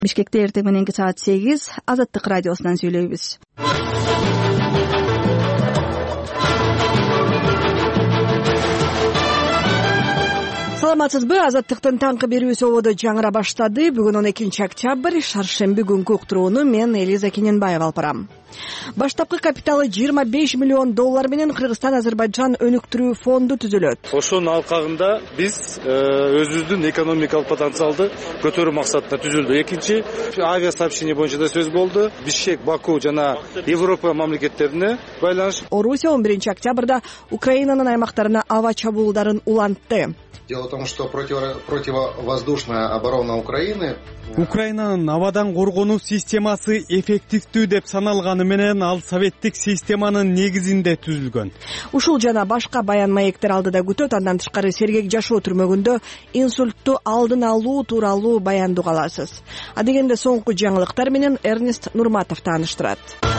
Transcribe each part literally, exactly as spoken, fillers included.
Бишкекте эртең мененки саат сегиз Азаттык радиосунан сүйлөйбүз. Саламатсызбы? Азаттыктын таңкы берүүсү ободо жаңыра баштады. Бүгүн он экинчи октябрь, шаршемби күнкү уктурууну мен Элиза Кененбаева алып барам. Баштапкы капиталы жыйырма беш миллион доллар менен Кыргызстан Азербайджан өнүктүрүү фонду түзүлөт. Ошонун алкагында биз өзүбүздүн экономикалык потенциалды көтөрүү максатында түзүлдү. Экинчи авиасообщение боюнча да сөз болду. Бишкек, Баку жана Европа мамлекеттерине байланыш. Орусия он биринчи октябрда Украинанын аймактарына аба чабуулдарын улантты. Дело в том, что противовоздушная оборона Украины Украинанын абадан коргонуу системасы эффективдүү деп саналганы менен ал советтик системанын негизинде түзүлгөн. Ушул жана башка баян маектер алдыда күтөт. Андан тышкары сергек жашоо түрмөгүндө инсультту алдын алуу тууралуу баяндуу каласыз. Адегенде соңку жаңылыктар менен Эрнест Нурматов тааныштырат.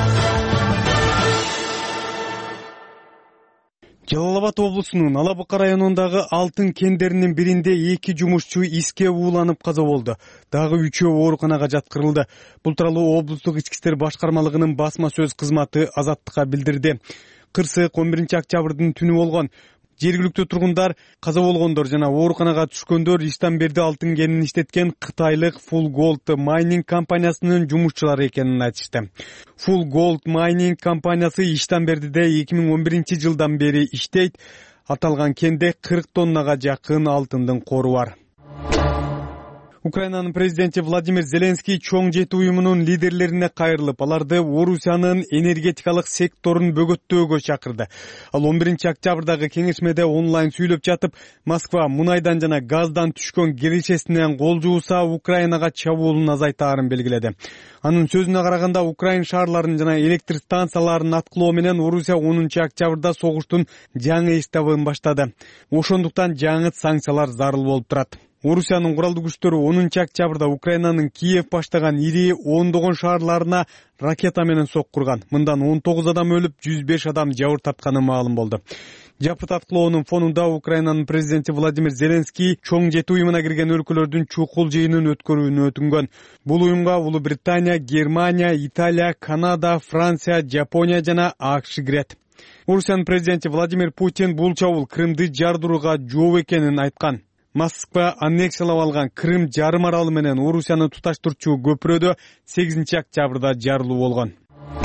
Жалал Абад облусунун Алабыка районундагы алтын кендеринин биринде эки жумушчу иске ууланып каза болду. Дагы үчөө ооруканага жаткырылды. Бул тууралуу облустук ички иштер башкармалыгынын басма сөз кызматы Азаттыкка билдирди. Кырсык он биринчи октябрдын түнү болгон. Жергиликтүү тургундар каза болгондор жана ооруканага түшкөндөр иштен берди алтын кенин иштеткен кытайлык Full Gold Mining компаниясынын жумушчулары экенин айтышты. Full Gold Mining компаниясы иштен бердиде эки миң он биринчи жылдан бери иштейт. Аталган кенде кырк тоннага жакын алтындын кору бар. Украинанын президенти Владимир Зеленский чоң жети уюмунун лидерлерине кайрылып, аларды Орусиянын энергетикалык секторун бөгөттөөгө чакырды. Ал он биринчи октябрдагы кеңешмеде онлайн сүйлөп жатып, Москва мунайдан жана газдан түшкөн киришесинен кол жууса Украинага чабуулун азайтаарын белгиледи. Анын сөзүнө караганда, Украин шаарларын жана электр станцияларын аткылоо менен Орусия онунчу октябрда согуштун жаңы этабын баштады. Ошондуктан жаңы санкциялар зарыл болуп турат. Орусиянын куралдуу күчтөрү онунчу октябрда Украинанын Киев баштаган ири ондогон шаарларына ракета менен соккурган. Мындан он тогуз адам өлүп, жүз беш адам жабыр тартканы маалым болду. Жапырт аткылоонун фонунда Украинанын президенти Владимир Зеленский чоң жети уюмуна кирген өлкөлөрдүн чукул жыйынын өткөрүүнү өтүнгөн. Бул уюмга Улуу Британия, Германия, Италия, Канада, Франция, Жапония жана АКШ кирет. Орусиянын президенти Владимир Путин бул чабуул Крымды жардырууга жооп экенин айткан. Москва аннексиялап алган Крым жарым аралы менен Орусияны туташтырчу көпүрөдө сегизинчи октябрда жарылуу болгон.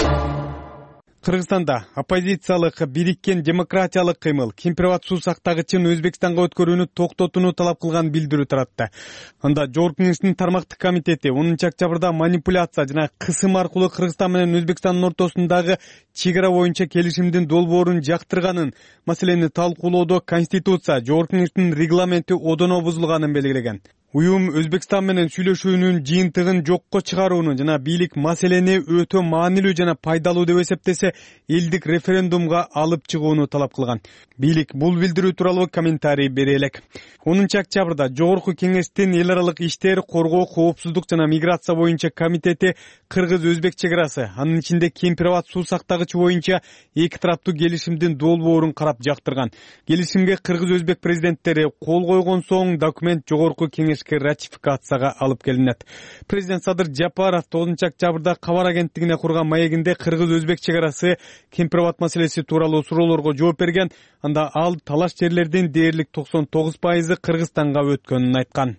Кыргызстанда оппозициялык бириккен демократиялык кыймыл Кемпирабад суу сактагычын Өзбекстанга өткөрүүнү токтотууну талап кылган билдирүү таратты. Анда Жогорку Кеңештин тармактык комитети онунчу октябрда манипуляция жана кысым аркылуу Кыргызстан менен Өзбекстандын ортосундагы чек ара боюнча келишимдин долбоорун жактырганын, маселени талкуулоодо Конституция, Жогорку Кеңештин регламенти одоно бузулганын белгилеген. Уюм Өзбекстан менен сүйлөшүүнүн жыйынтыгын жокко чыгарууну жана бийлик маселени өтө маанилүү жана пайдалуу деп эсептесе, элдик референдумга алып чыгууну талап кылган. Бийлик бул билдирүү тууралуу комментарий бере элек. онунчу октябрда Жогорку Кеңештин эл аралык иштер, коргоо, коопсуздук жана миграция боюнча комитети Кыргыз-Өзбек чек арасы, анын ичинде Кемпирабад суу сактагычы боюнча эки тараптуу келишимдин долбоорун карап жактырган. Келишимге Кыргыз-Өзбек президенттери кол койгон соң документ Жогорку Кеңеш ратификацияга алып келинет. Президент Садыр Жапаров тогузунчу октябрда кабар агенттигине курган маегинде Кыргыз-Өзбек чек арасы Кемпирабад маселеси тууралуу суроолорго жооп берген. Анда ал талаш жерлердин дээрлик токсон тогуз пайызы Кыргызстанга өткөнүн айткан.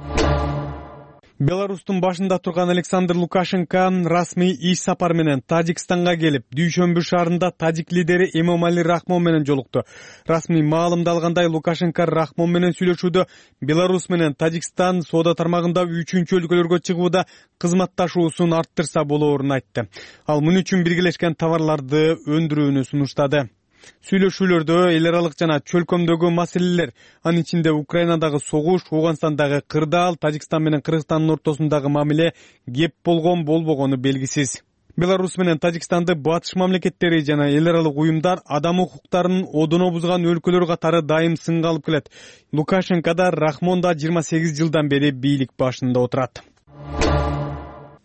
Беларустун башында турган Александр Лукашенко расмий иш сапар менен Тажикстанга келип, дүйшөмбү шаарында тажик лидери Эмомали Рахмон менен жолукту. Расмий маалымдалгандай, Лукашенко Рахмон менен сүйлөшүүдө Беларус менен Тажикстан соода тармагында үчүнчү өлкөлөргө чыгууда кызматташуусун арттырса болоорун айтты. Ал муну үчүн биргелешкен товарларды өндүрүүнү сунуштады. Сүйлөшүүлөрдө эл аралык жана чөлкөмдөгү маселелер, анын ичинде Украинадагы согуш, Ооганстандагы кырдаал, Тажикстан менен Кыргызстандын ортосундагы мамиле кеп болгон болбогону белгисиз. Беларус менен Тажикстанды батыш мамлекеттери жана эл аралык уюмдар адам укуктарын одоно бузган өлкөлөр катары дайым сынга алып келет. Лукашенко да, Рахмон да жыйырма сегиз жылдан бери бийлик башында отурат.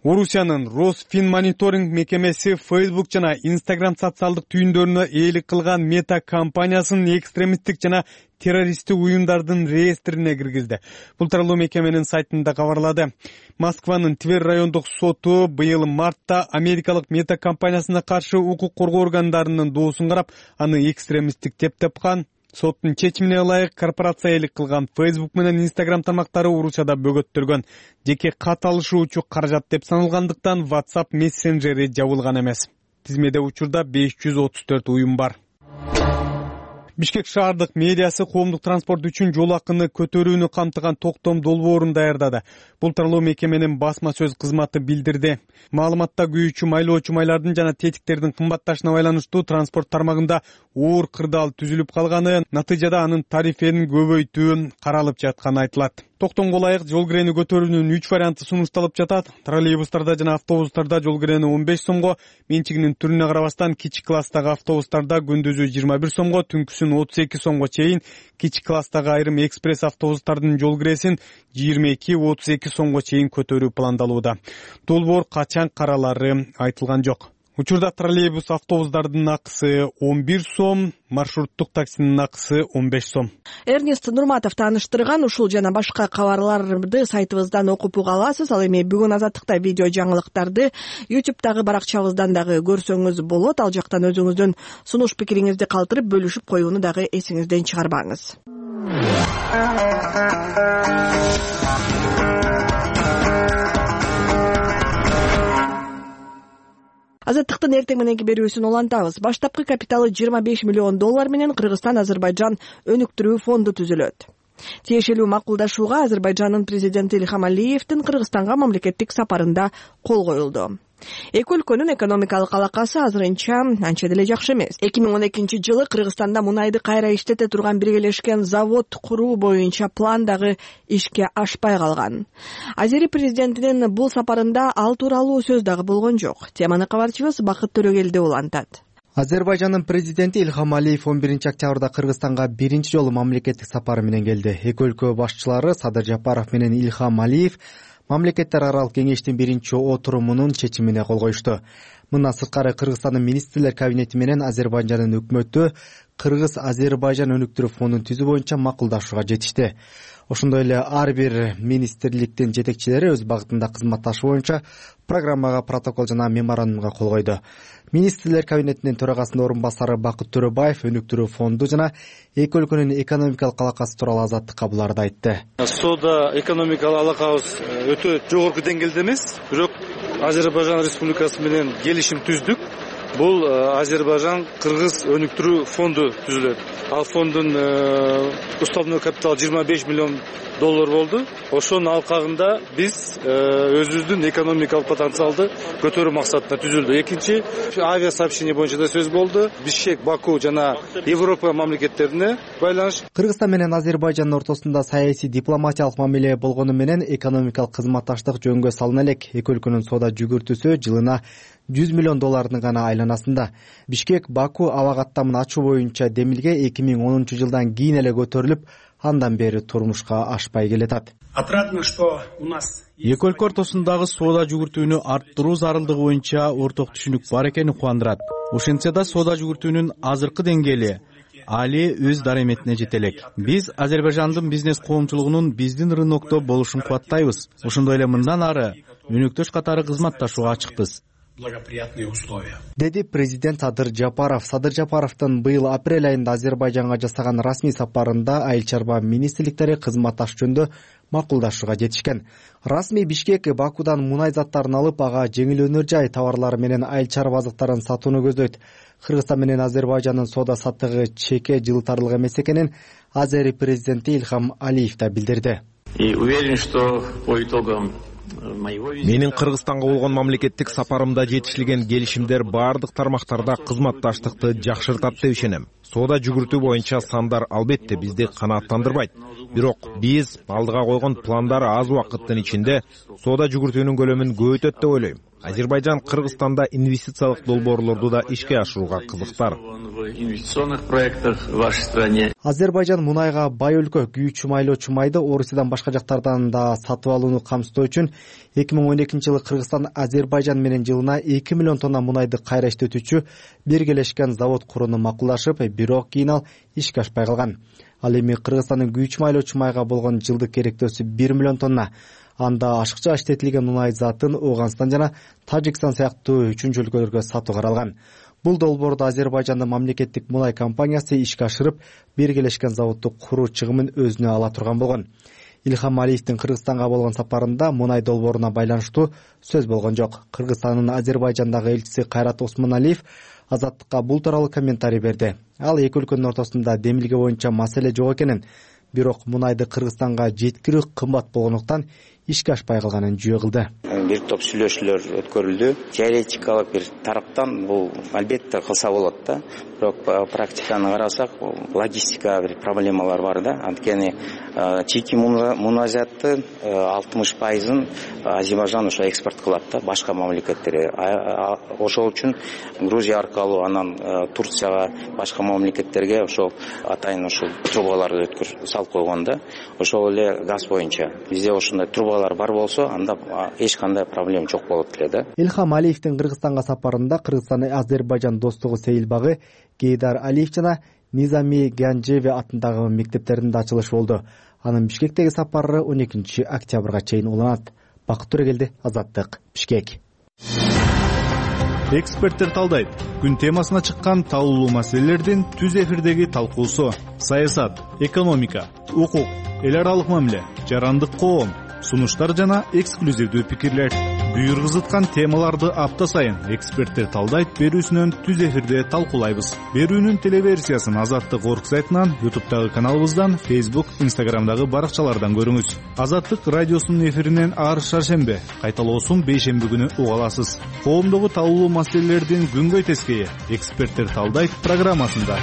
Орусиянын Росфинмониторинг мекемеси Facebook жана Instagram социалдык түйүндөрүнө ээлик кылган Мета компаниясынын экстремисттик жана террористтик уюмдардын реестрине киргизди. Бул тууралуу мекеменин сайтында кабарлады. Москванын Тверь райондук соту быйыл мартта америкалык Мета компаниясына каршы укук коргоо органдарынын доосун карап, аны экстремисттик деп тапкан. Соттун чечимине ылайык корпорация ээлик кылган Facebook менен Instagram тармактары Орусияда бөгөттөлгөн. Жеке кат алышуучу каражат деп саналгандыктан WhatsApp мессенджери жабылган эмес. Тизмеде учурда беш жүз отуз төрт уюм бар. Бишкек шаардык мэриясы коомдук транспорт үчүн жол акыны көтөрүүнү камтыган токтом долбоорун даярдады. Бул тууралуу мекеменин басма сөз кызматы билдирди. Маалыматта күйүүчү майлоочу майлардын жана тетиктердин кымбатташына байланыштуу транспорт тармагында оор кырдаал түзүлүп калганы, натыйжада анын тарифин көбөйтүү каралып жатканы айтылат. Токтомго ылайык жол кирени көтөрүүнүн үч варианты сунушталып жатат. Троллейбустарда жана автобустарда жол кирени он беш сомго, менчигинин түрүнө карабастан кичи класстагы автобустарда күндүзү жыйырма бир сомго, түнкүсүн отуз эки сомго чейин, кичи класстагы айрым экспресс автобустардын жол киресин жыйырма эки отуз эки сомго чейин көтөрүү пландалууда. Долбоор качан каралары айтылган жок. Учурда троллейбус автобустардын акысы он бир сом, маршруттук таксинин акысы он беш сом. Эрнест Нурматов тааныштырган ушул жана башка кабарларды сайтыбыздан окуп уга аласыз. Ал эми бүгүн Азаттыкта видео жаңылыктарды YouTube'дагы баракчабыздан дагы көрсөңүз болот. Ал жактан өзүңүздүн сунуш пикириңизди калтырып бөлүшүп коюуну дагы эсиңизден чыгарбаңыз. Азаттыктын эртең мененки берүүсүн улантабыз. Баштапкы капиталы жыйырма беш миллион доллар менен Кыргызстан-Азербайжан өнүктүрүү фонду түзүлөт. Тиешелүү макулдашууга Азербайжандын президенти Ильхам Алиевдин Кыргызстанга мамлекеттик сапарында кол коюлду. Эки өлкөнүн экономикалык алакасы азырынча анча деле жакшы эмес. эки миң он экинчи жылы Кыргызстанда мунайды кайра иштете турган биргелешкен завод куруу боюнча план дагы ишке ашпай калган. Азери президентинин бул сапарында ал тууралуу сөз дагы болгон жок. Теманы кабарчыбыз Бакыт Төрөгелди улантат. Азербайжандын президенти Ильхам Алиев он биринчи октябрда Кыргызстанга биринчи жолу мамлекеттик сапары менен келди. Эки өлкө башчылары Садыр Жапаров менен Ильхам Алиев Мамлекеттер аралык кеңештин биринчи отурумунун чечимине кол коюшту. Мындан сырткары Кыргызстандын министрлер кабинети менен Азербайжандын өкмөтү Кыргыз-Азербайжан өнүктүрүү фондун түзүү боюнча макулдашууга жетишти. Ошондой эле ар бир министрликтин жетекчилери өз багытында кызматташуу боюнча программага, протокол жана меморандумга кол койду. Министрлер кабинетинин төрагасынын орун басары Бакыт Төрөбаев өнүктүрүү фонду жана эки өлкөнүн экономикалык алакасы тууралуу Азаттыкка буларды айтты. Соода экономикалык алакабыз өтө жогорку деңгээлде эмес, бирок Азербайжан Республикасы менен келишим түздүк. Бул Азербайжан Кыргыз өнүктүрүү фонду түзүлөт. Ал фондун уставной капиталы жыйырма беш миллион доллар болду. Ошонун алкагында биз өзүбүздүн экономикалык потенциалды көтөрүү максатында түзүлдү. Экинчи авиа сообщение боюнча да сөз болду. Бишкек, Баку жана Европа мамлекеттерине байланыш. Кыргызстан менен Азербайжандын ортосунда саясий дипломатиялык мамиле болгону менен экономикалык кызматташтык жөнгө салына элек. Эки өлкөнүн соода жүгүртүүсү жылына жүз миллион доллардын гана айланасында. Бишкек Баку аба каттамын ачуу боюнча демилге эки миң онунчу жылдан кийин эле көтөрүлүп, андан бери турмушка ашпай келатат. Отрадно, что у нас эки өлкө ортосундагы соода жүгүртүүнү арттыруу зарылдыгы боюнча орток түшүнүк бар экени кубандырат. Ошентсе да соода жүгүртүүнүн азыркы деңгээли али өз дараметине жете элек. Биз Азербайжандын бизнес коомчулугунун биздин рынокто болушун кубаттайбыз. Ошондой эле мындан ары өнөктөш катары кызматташууга ачыкпыз. Благоприятные условия. Деди президент Садыр Жапаров. Садыр Жапаровдун быйыл апрель айында Азербайжанга жасаган расмий сапарында айыл чарба министрликтери кызматташ жөнүндө макулдашууга жетишкен. Расмий Бишкек Бакудан мунай заттарын алып, ага жеңил өнөр жай товарлары менен айыл чарба азыктарын сатууну көздөйт. Кыргызстан менен Азербайжандын соода саттыгы чеке жылтарлык эмес экенин Азери президенти Ильхам Алиев да билдирди. И уверен, что по итогам Менин Кыргызстанга болгон мамлекеттик сапарымда жетишилген келишимдер бардык тармактарда кызматташтыкты жакшыртат деп ишенем. Соода жүгүртүү боюнча сандар албетте бизди канааттандырбайт. Бирок биз алдыга койгон пландар аз убакыттын ичинде соода жүгүртүүнүн көлөмүн көбөйтөт деп ойлойм. Азербайжан Кыргызстанда инвестициялык долбоорлорду да ишке ашырууга кызыктар. В инвестиционных проектах в вашей стране. Азербайжан мунайга бай өлкө. Күйүүчү майлоочу майды Орусиядан башка жактардан да сатып алууну камсыздоо үчүн эки миң он экинчи жылы Кыргызстан Азербайжан менен жылына эки миллион тонна мунайды кайра иштетүүчү биргелешкен завод курууну макулдашып, бирок кийин ал ишке ашпай калган. Ал эми Кыргызстандын күйүүчү майлоочу майга болгон жылдык керектөөсү бир миллион тонна. Анда ашыкча иштетилген мунай затын Ооганстан жана Тажикстан сыяктуу үчүнчү өлкөлөргө сатуу каралган. Бул долбоорду Азербайжандын мамлекеттик мунай компаниясы ишке ашырып, биргелешкен заводду куруу чыгымын өзүнө ала турган болгон. Илхам Алиевдин Кыргызстанга болгон сапарында мунай долбооруна байланыштуу сөз болгон жок. Кыргызстандын Азербайжандагы элчиси Кайрат Осмоналиев Азаттыкка бул тууралуу комментарий берди. Ал эки өлкөнүн ортосунда демилге боюнча маселе жок экенин, бирок мунайды Кыргызстанга жеткирүү кымбат болгондуктан ишке ашпай калганын жүйө кылды. Бир топ сүйлөшүүлөр өткөрүлдү. Теоретикалык бир тараптан бул албетте кылса болот да. Бирок практиканы карасак, логистика бир проблемалар бар да. Анткени чийки муназятты алтымыш пайызын Азербайжан ошо экспорт кылат да, башка мамлекеттерге. Ошол үчүн Грузия аркылуу, анан Турцияга, башка мамлекеттерге ошол атайын ошол трубаларды өткөр салып койгон да. Ошол эле газ боюнча. Бизде ошондой трубалар бар болсо, анда эч кандай проблема жок болот эле да. Илхам Алиевдин Кыргызстанга сапарында Кыргызстан Азербайжан достугу сейилбагы, Гейдар Алиев жана Низами Ганжеви атындагы мектептеринде ачылыш болду. Анын Бишкектеги сапары он экинчи октябрга чейин уланат. Бакыт Төрөгелди, Азаттык, Бишкек. Эксперттер талдайт. Күн темасына чыккан таулуу маселелердин түз эфирдеги талкуусу: саясат, экономика, укук, эл аралык мамиле, жарандык коом, сунуштар жана эксклюзивдүү пикирлер. Буйргузуткан темаларды апта сайын эксперттер талдайт берүүсүнөн түз эфирде талкуулайбыз. Берүүнүн телеверсиясын Азаттык орг сайтынан, ютубтагы каналыбыздан, Facebook, Instagramдагы баракчалардан көрүңүз. Азаттык радиосунун эфиринен ар шаршембе, кайталоосун бейшемби күнү уга аласыз. Коомдогу таулуу маселелердин күнгөй тескейи эксперттер талдайт программасында.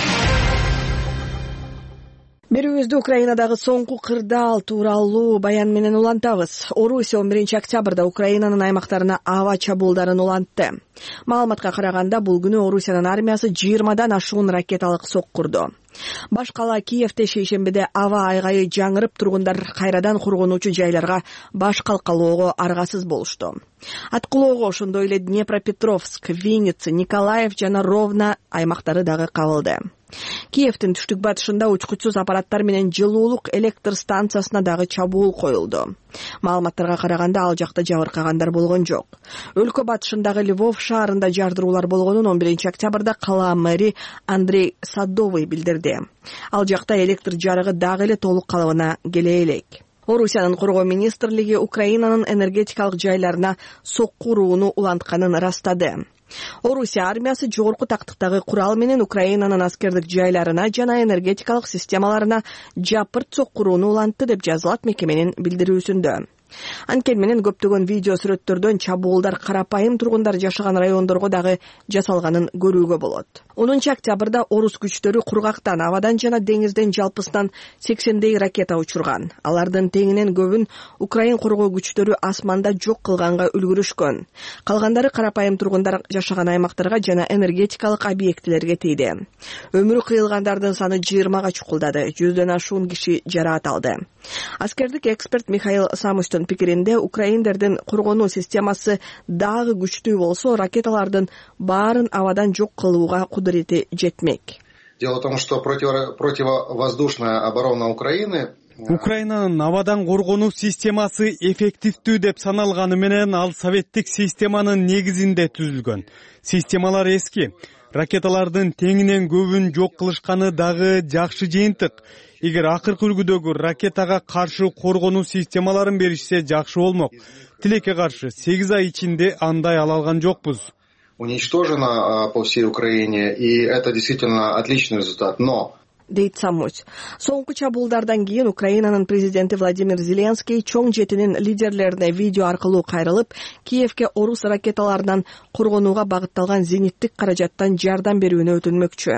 Берүүбүздү Украинадагы соңку кырдаал тууралуу баян менен улантабыз. Орусия он биринчи октябрда Украинанын аймактарына аба чабуулдарын улантты. Маалыматка караганда, бул күнү Орусиянын армиясы жыйырмадан ашуун ракеталык соккурду. Баш кала Киевде шейшембиде аба айгайы жаңырып, тургундар кайрадан кургонуучу жайларга баш калкалоого аргасыз болушту. Аткылоого ошондой эле Днепропетровск, Винница, Николаев жана Ровно аймактары дагы кабылды. Киевдин түштүк батышында учкучсуз аппараттар менен жылуулук электр станциясына дагы чабуул коюлду. Маалыматтарга караганда, ал жакта жабыркагандар болгон жок. Өлкө батышындагы Львов шаарында жардыруулар болгонун он биринчи октябрда кала мэри Андрей Садовый билдирди. Ал жакта электр жарыгы дагы эле толук калыбына келе элек. Орусиянын коргоо министрлиги Украинанын энергетикалык жайларына сокку урууну улантканын ырастады. Орусия армиясы жогорку тактыктагы курал менен Украинанын аскердик жайларына жана энергетикалык системаларына жапырт соккурууну улантты деп жазылат мекеменин билдирүүсүндө. Анткени менен көптөгөн видео сүрөттөрдөн чабуулдар карапайым тургундар жашаган райондорго дагы жасалганын көрүүгө болот. онунчу октябрда орус күчтөрү кургактан, абадан жана деңизден жалпысынан сексендей ракета учурган. Алардын теңинен көбүн Украин коргоо күчтөрү асманда жок кылганга үлгүрүшкөн. Калгандары карапайым тургундар жашаган аймактарга жана энергетикалык объектилерге тийди. Өмүрү кыйылгандардын саны жыйырмага чукулдады. Жүздөн ашуун киши жараат алды. Аскердик эксперт Михаил Самустун пикиринде, украиндердин коргонуу системасы дагы күчтүү болсо, ракеталардын баарын абадан жок кылууга кудурети жетмек. Дело в том, что противовоздушная оборона Украины Украинанын абадан коргонуу системасы эффективдүү деп саналганы менен, ал советтик системанын негизинде түзүлгөн. Системалар эски. Ракеталардын теңинен көбүн жок кылышканы дагы жакшы жыйынтык. Эгер акыркы үлгүдөгү ракетага каршы коргонуу системаларын беришсе жакшы болмок. Тилекке каршы сегиз ай ичинде андай ала алган жокпуз. Уничтожено по всей Украине, и это действительно отличный результат, но дейт Самусь. Соңку чабуулдардан кийин Украинанын президенти Владимир Зеленский чоң жетинин лидерлерине видео аркылуу кайрылып, Киевге орус ракеталарынан коргонууга багытталган зениттик каражаттан жардам берүүнү өтүнмөкчү.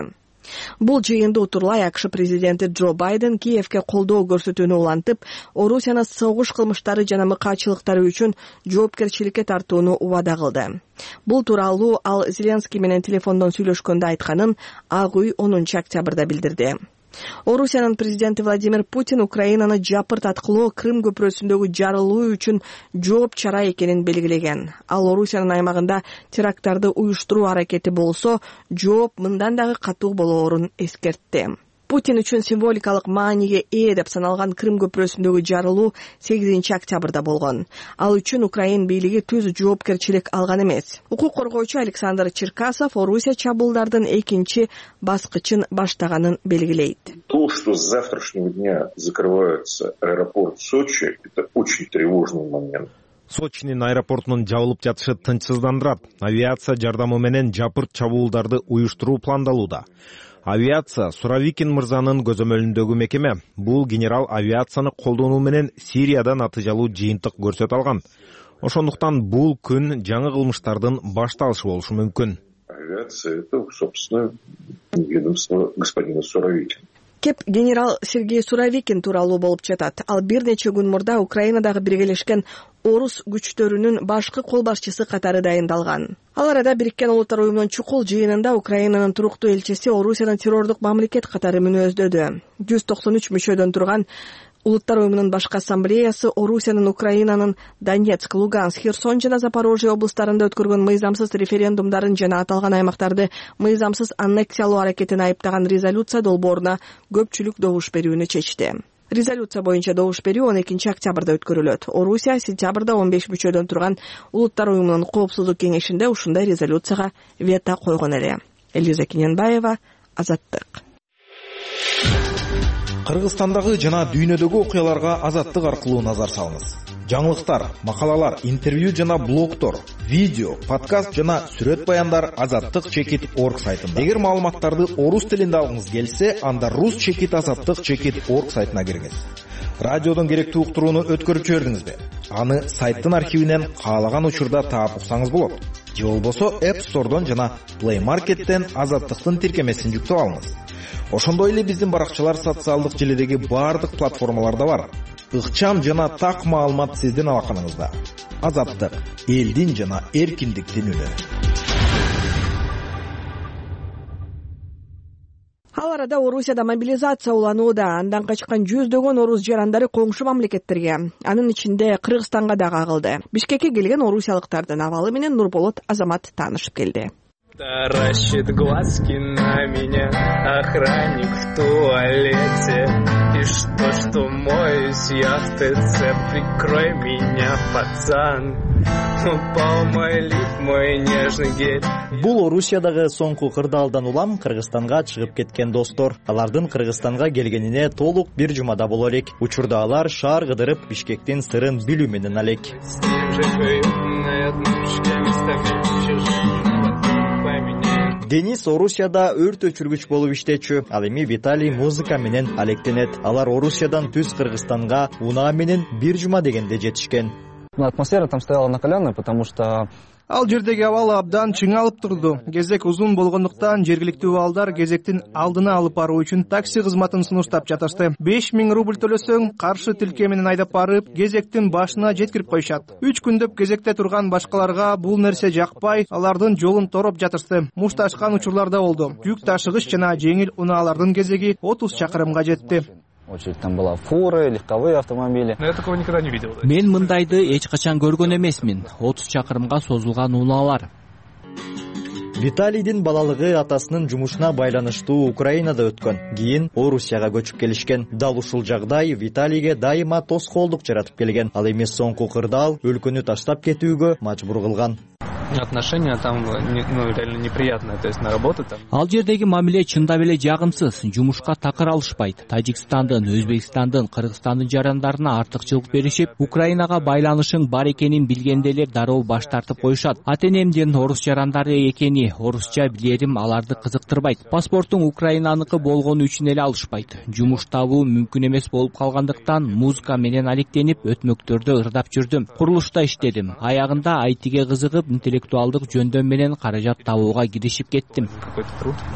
Бул жыйынды утурлай АКШ президенти Джо Байден Киевке колдоо көрсөтүүнү улантып, Орусияны согуш кылмыштары жана мыкаачылыктары үчүн жоопкерчиликке тартууну убада кылды. Бул тууралуу ал Зеленский менен телефондон сүйлөшкөндө айтканын Ак үй онунчу октябрда билдирди. Орусиянын президенти Владимир Путин Украинаны жапыртаткылоо Крым көпүрөсүндөгү жарылуу үчүн жооп чара экенин белгилеген. Ал Орусиянын аймагында теракттарды уюштуруу аракети болсо, жооп мындан дагы катуу болоорун эскертти. Путин үчүн символикалык мааниге ээ деп саналган Крым көпүрөсүндөгү жарылуу сегизинчи октябрда болгон. Ал үчүн Украин бийлиги түз жоопкерчилик алган эмес. Укук коргоочу Александр Черкасов Орусия чабуулдардын экинчи баскычын баштаганын белгилейт. То, что с завтрашнего дня закрывается аэропорт Сочи, это очень тревожный момент. Сочинин аэропортунун жабылып жатышы тынчсыздандырат. Авиация жардамы менен жапырт чабуулдарды уюштуруу пландалууда. Авиация Суровикин мырзанын көзөмөлүндөгү мекеме. Бул генерал авиацияны колдонуу менен Сирияда натыйжалуу жыйынтык көрсөтө алган. Ошондуктан бул күн жаңы кылмыштардын башталышы болушу мүмкүн. Авиация — это, собственно, ведомство господина Суровикина. Кеп генерал Сергей Суровикин тууралуу болуп жатат. Ал бир нече күн мурда Украинадагы биргелешкен орус күчтөрүнүн башкы кол башчысы катары дайындалган. Ал арада Бириккен Улуттар уюмунун чукул жыйынында Украинанын туруктуу элчиси Орусиянын террордук мамлекет катары мүнөздөдү. жүз токсон үч мүчөдөн турган Улуттар уюмунун башкы ассамблеясы Орусиянын Украинанын Донецк, Луганск, Херсон жана Запорожье облустарында өткөргөн мыйзамсыз референдумдарын жана аталган аймактарды мыйзамсыз аннексиялоо аракетин айыптаган резолюция долбооруна көпчүлүк добуш берүүнү чечти. Резолюция боюнча добуш берүү он экинчи октябрда өткөрүлөт. Орусия сентябрда он беш мүчөдөн турган Улуттар уюмунун коопсуздук кеңешинде ушундай резолюцияга вето койгон эле. Элиза Кененбаева, Азаттык. Кыргызстандагы жана дүйнөдөгү окуяларга Азаттык аркылуу назар салыңыз. Жаңылыктар, макалалар, интервью жана блогтор, видео, подкаст жана сүрөт баяндар Азаттык чекит орг сайтында. Эгер маалыматтарды орус тилинде алгыңыз келсе, анда рус чекит азаттык чекит орг сайтына кириңиз. Радиодон керектүү уктурууну өткөрүп жибердиңизби? Аны сайттын архивинен каалаган учурда таап уксаңыз болот. Же болбосо App Store'дон жана Play Market'тен Азаттыктын тиркемесин жүктөп алыңыз. Ошондой эле биздин баракчалар социалдык желидеги бардык платформаларда бар. Ыкчам жана так маалымат сиздин алаканыңызда. Азаттык, элдин жана эркиндиктин үнү. Ал арада Орусияда мобилизация уланууда. Андан качкан жүздөгөн орус жарандары коңшу мамлекеттерге, анын ичинде Кыргызстанга да кагылды. Бишкекке келген орусиялыктардын абалы менен Нурболот Азамат таанышып келди. Таращит глазки на меня охранник в туалете. И что, что моюсь я в ТЦ, прикрой меня, пацан. Упал мой лифт, мой нежный гель. Бул Орусиядагы соңку кырдаалдан улам Кыргызстанга чыгып кеткен достор. Алардын Кыргызстанга келгенине толук бир жумада болор элек. Учурда алар шаар кыдырып Бишкектин сырын билүү менен алек. Денис Орусияда өрт өчүргүч болуп иштечү. Ал эми Виталий музыка менен алектенет. Алар Орусиядан түз Кыргызстанга унаа менен бир жума дегенде жетишкен. Атмосфера там стояла накаленная, потому что ал жердеги абал абдан чыңалып турду. Кезек узун болгондуктан жергиликтүү абалдар кезектин алдына алып баруу үчүн такси кызматын сунуштап жатышты. беш миң рубль төлөсөң, каршы тилке менен айдап барып, кезектин башына жеткирип коюшат. үч күндөп кезекте турган башкаларга бул нерсе жакпай, алардын жолун тороп жатышты. Мушташкан учурларда болду. Жүк ташыгыч жана жеңил унаалардын кезеги отуз чакырымга жетти. Очередь там была фуры, легковые автомобили. Но я такого никогда не видел. Мен мындайды эч качан көргөн эмесмин. отуз чакырымга созулган унаалар. Виталийдин балалыгы атасынын жумушуна байланыштуу Украинада өткөн. Кийин Орусияга көчүп келишкен. Дал ушул жагдай Виталийге дайыма тоскоолдук жаратып келген. Ал эми соңку кырдаал өлкөнү таштап кетүүгө мажбур кылган. Отношения там, ну, реально неприятные, то есть на работу там. Ал жердеги мамиле чындап эле жагымсыз. Жумушка такыр алышпайт. Тажикстандын, Өзбекстандын, Кыргызстандын жарандарына артыкчылык беришип, Украинага байланышың бар экенин билгенде эле дароо баш тартып коюшат. Ата-энемдин орус жарандары экени, орусча билерим аларды кызыктырбайт. Паспортуң Украинаныкы болгону үчүн эле алышпайт. Жумуш табуу мүмкүн эмес болуп калгандыктан музыка менен алектенип өтмөктөрдө ырдап жүрдүм. Курулушта иштедим. Аягында ай тиге кызыгып, интеллектуалдык жөндөм менен каражат табууга киришип кеттим.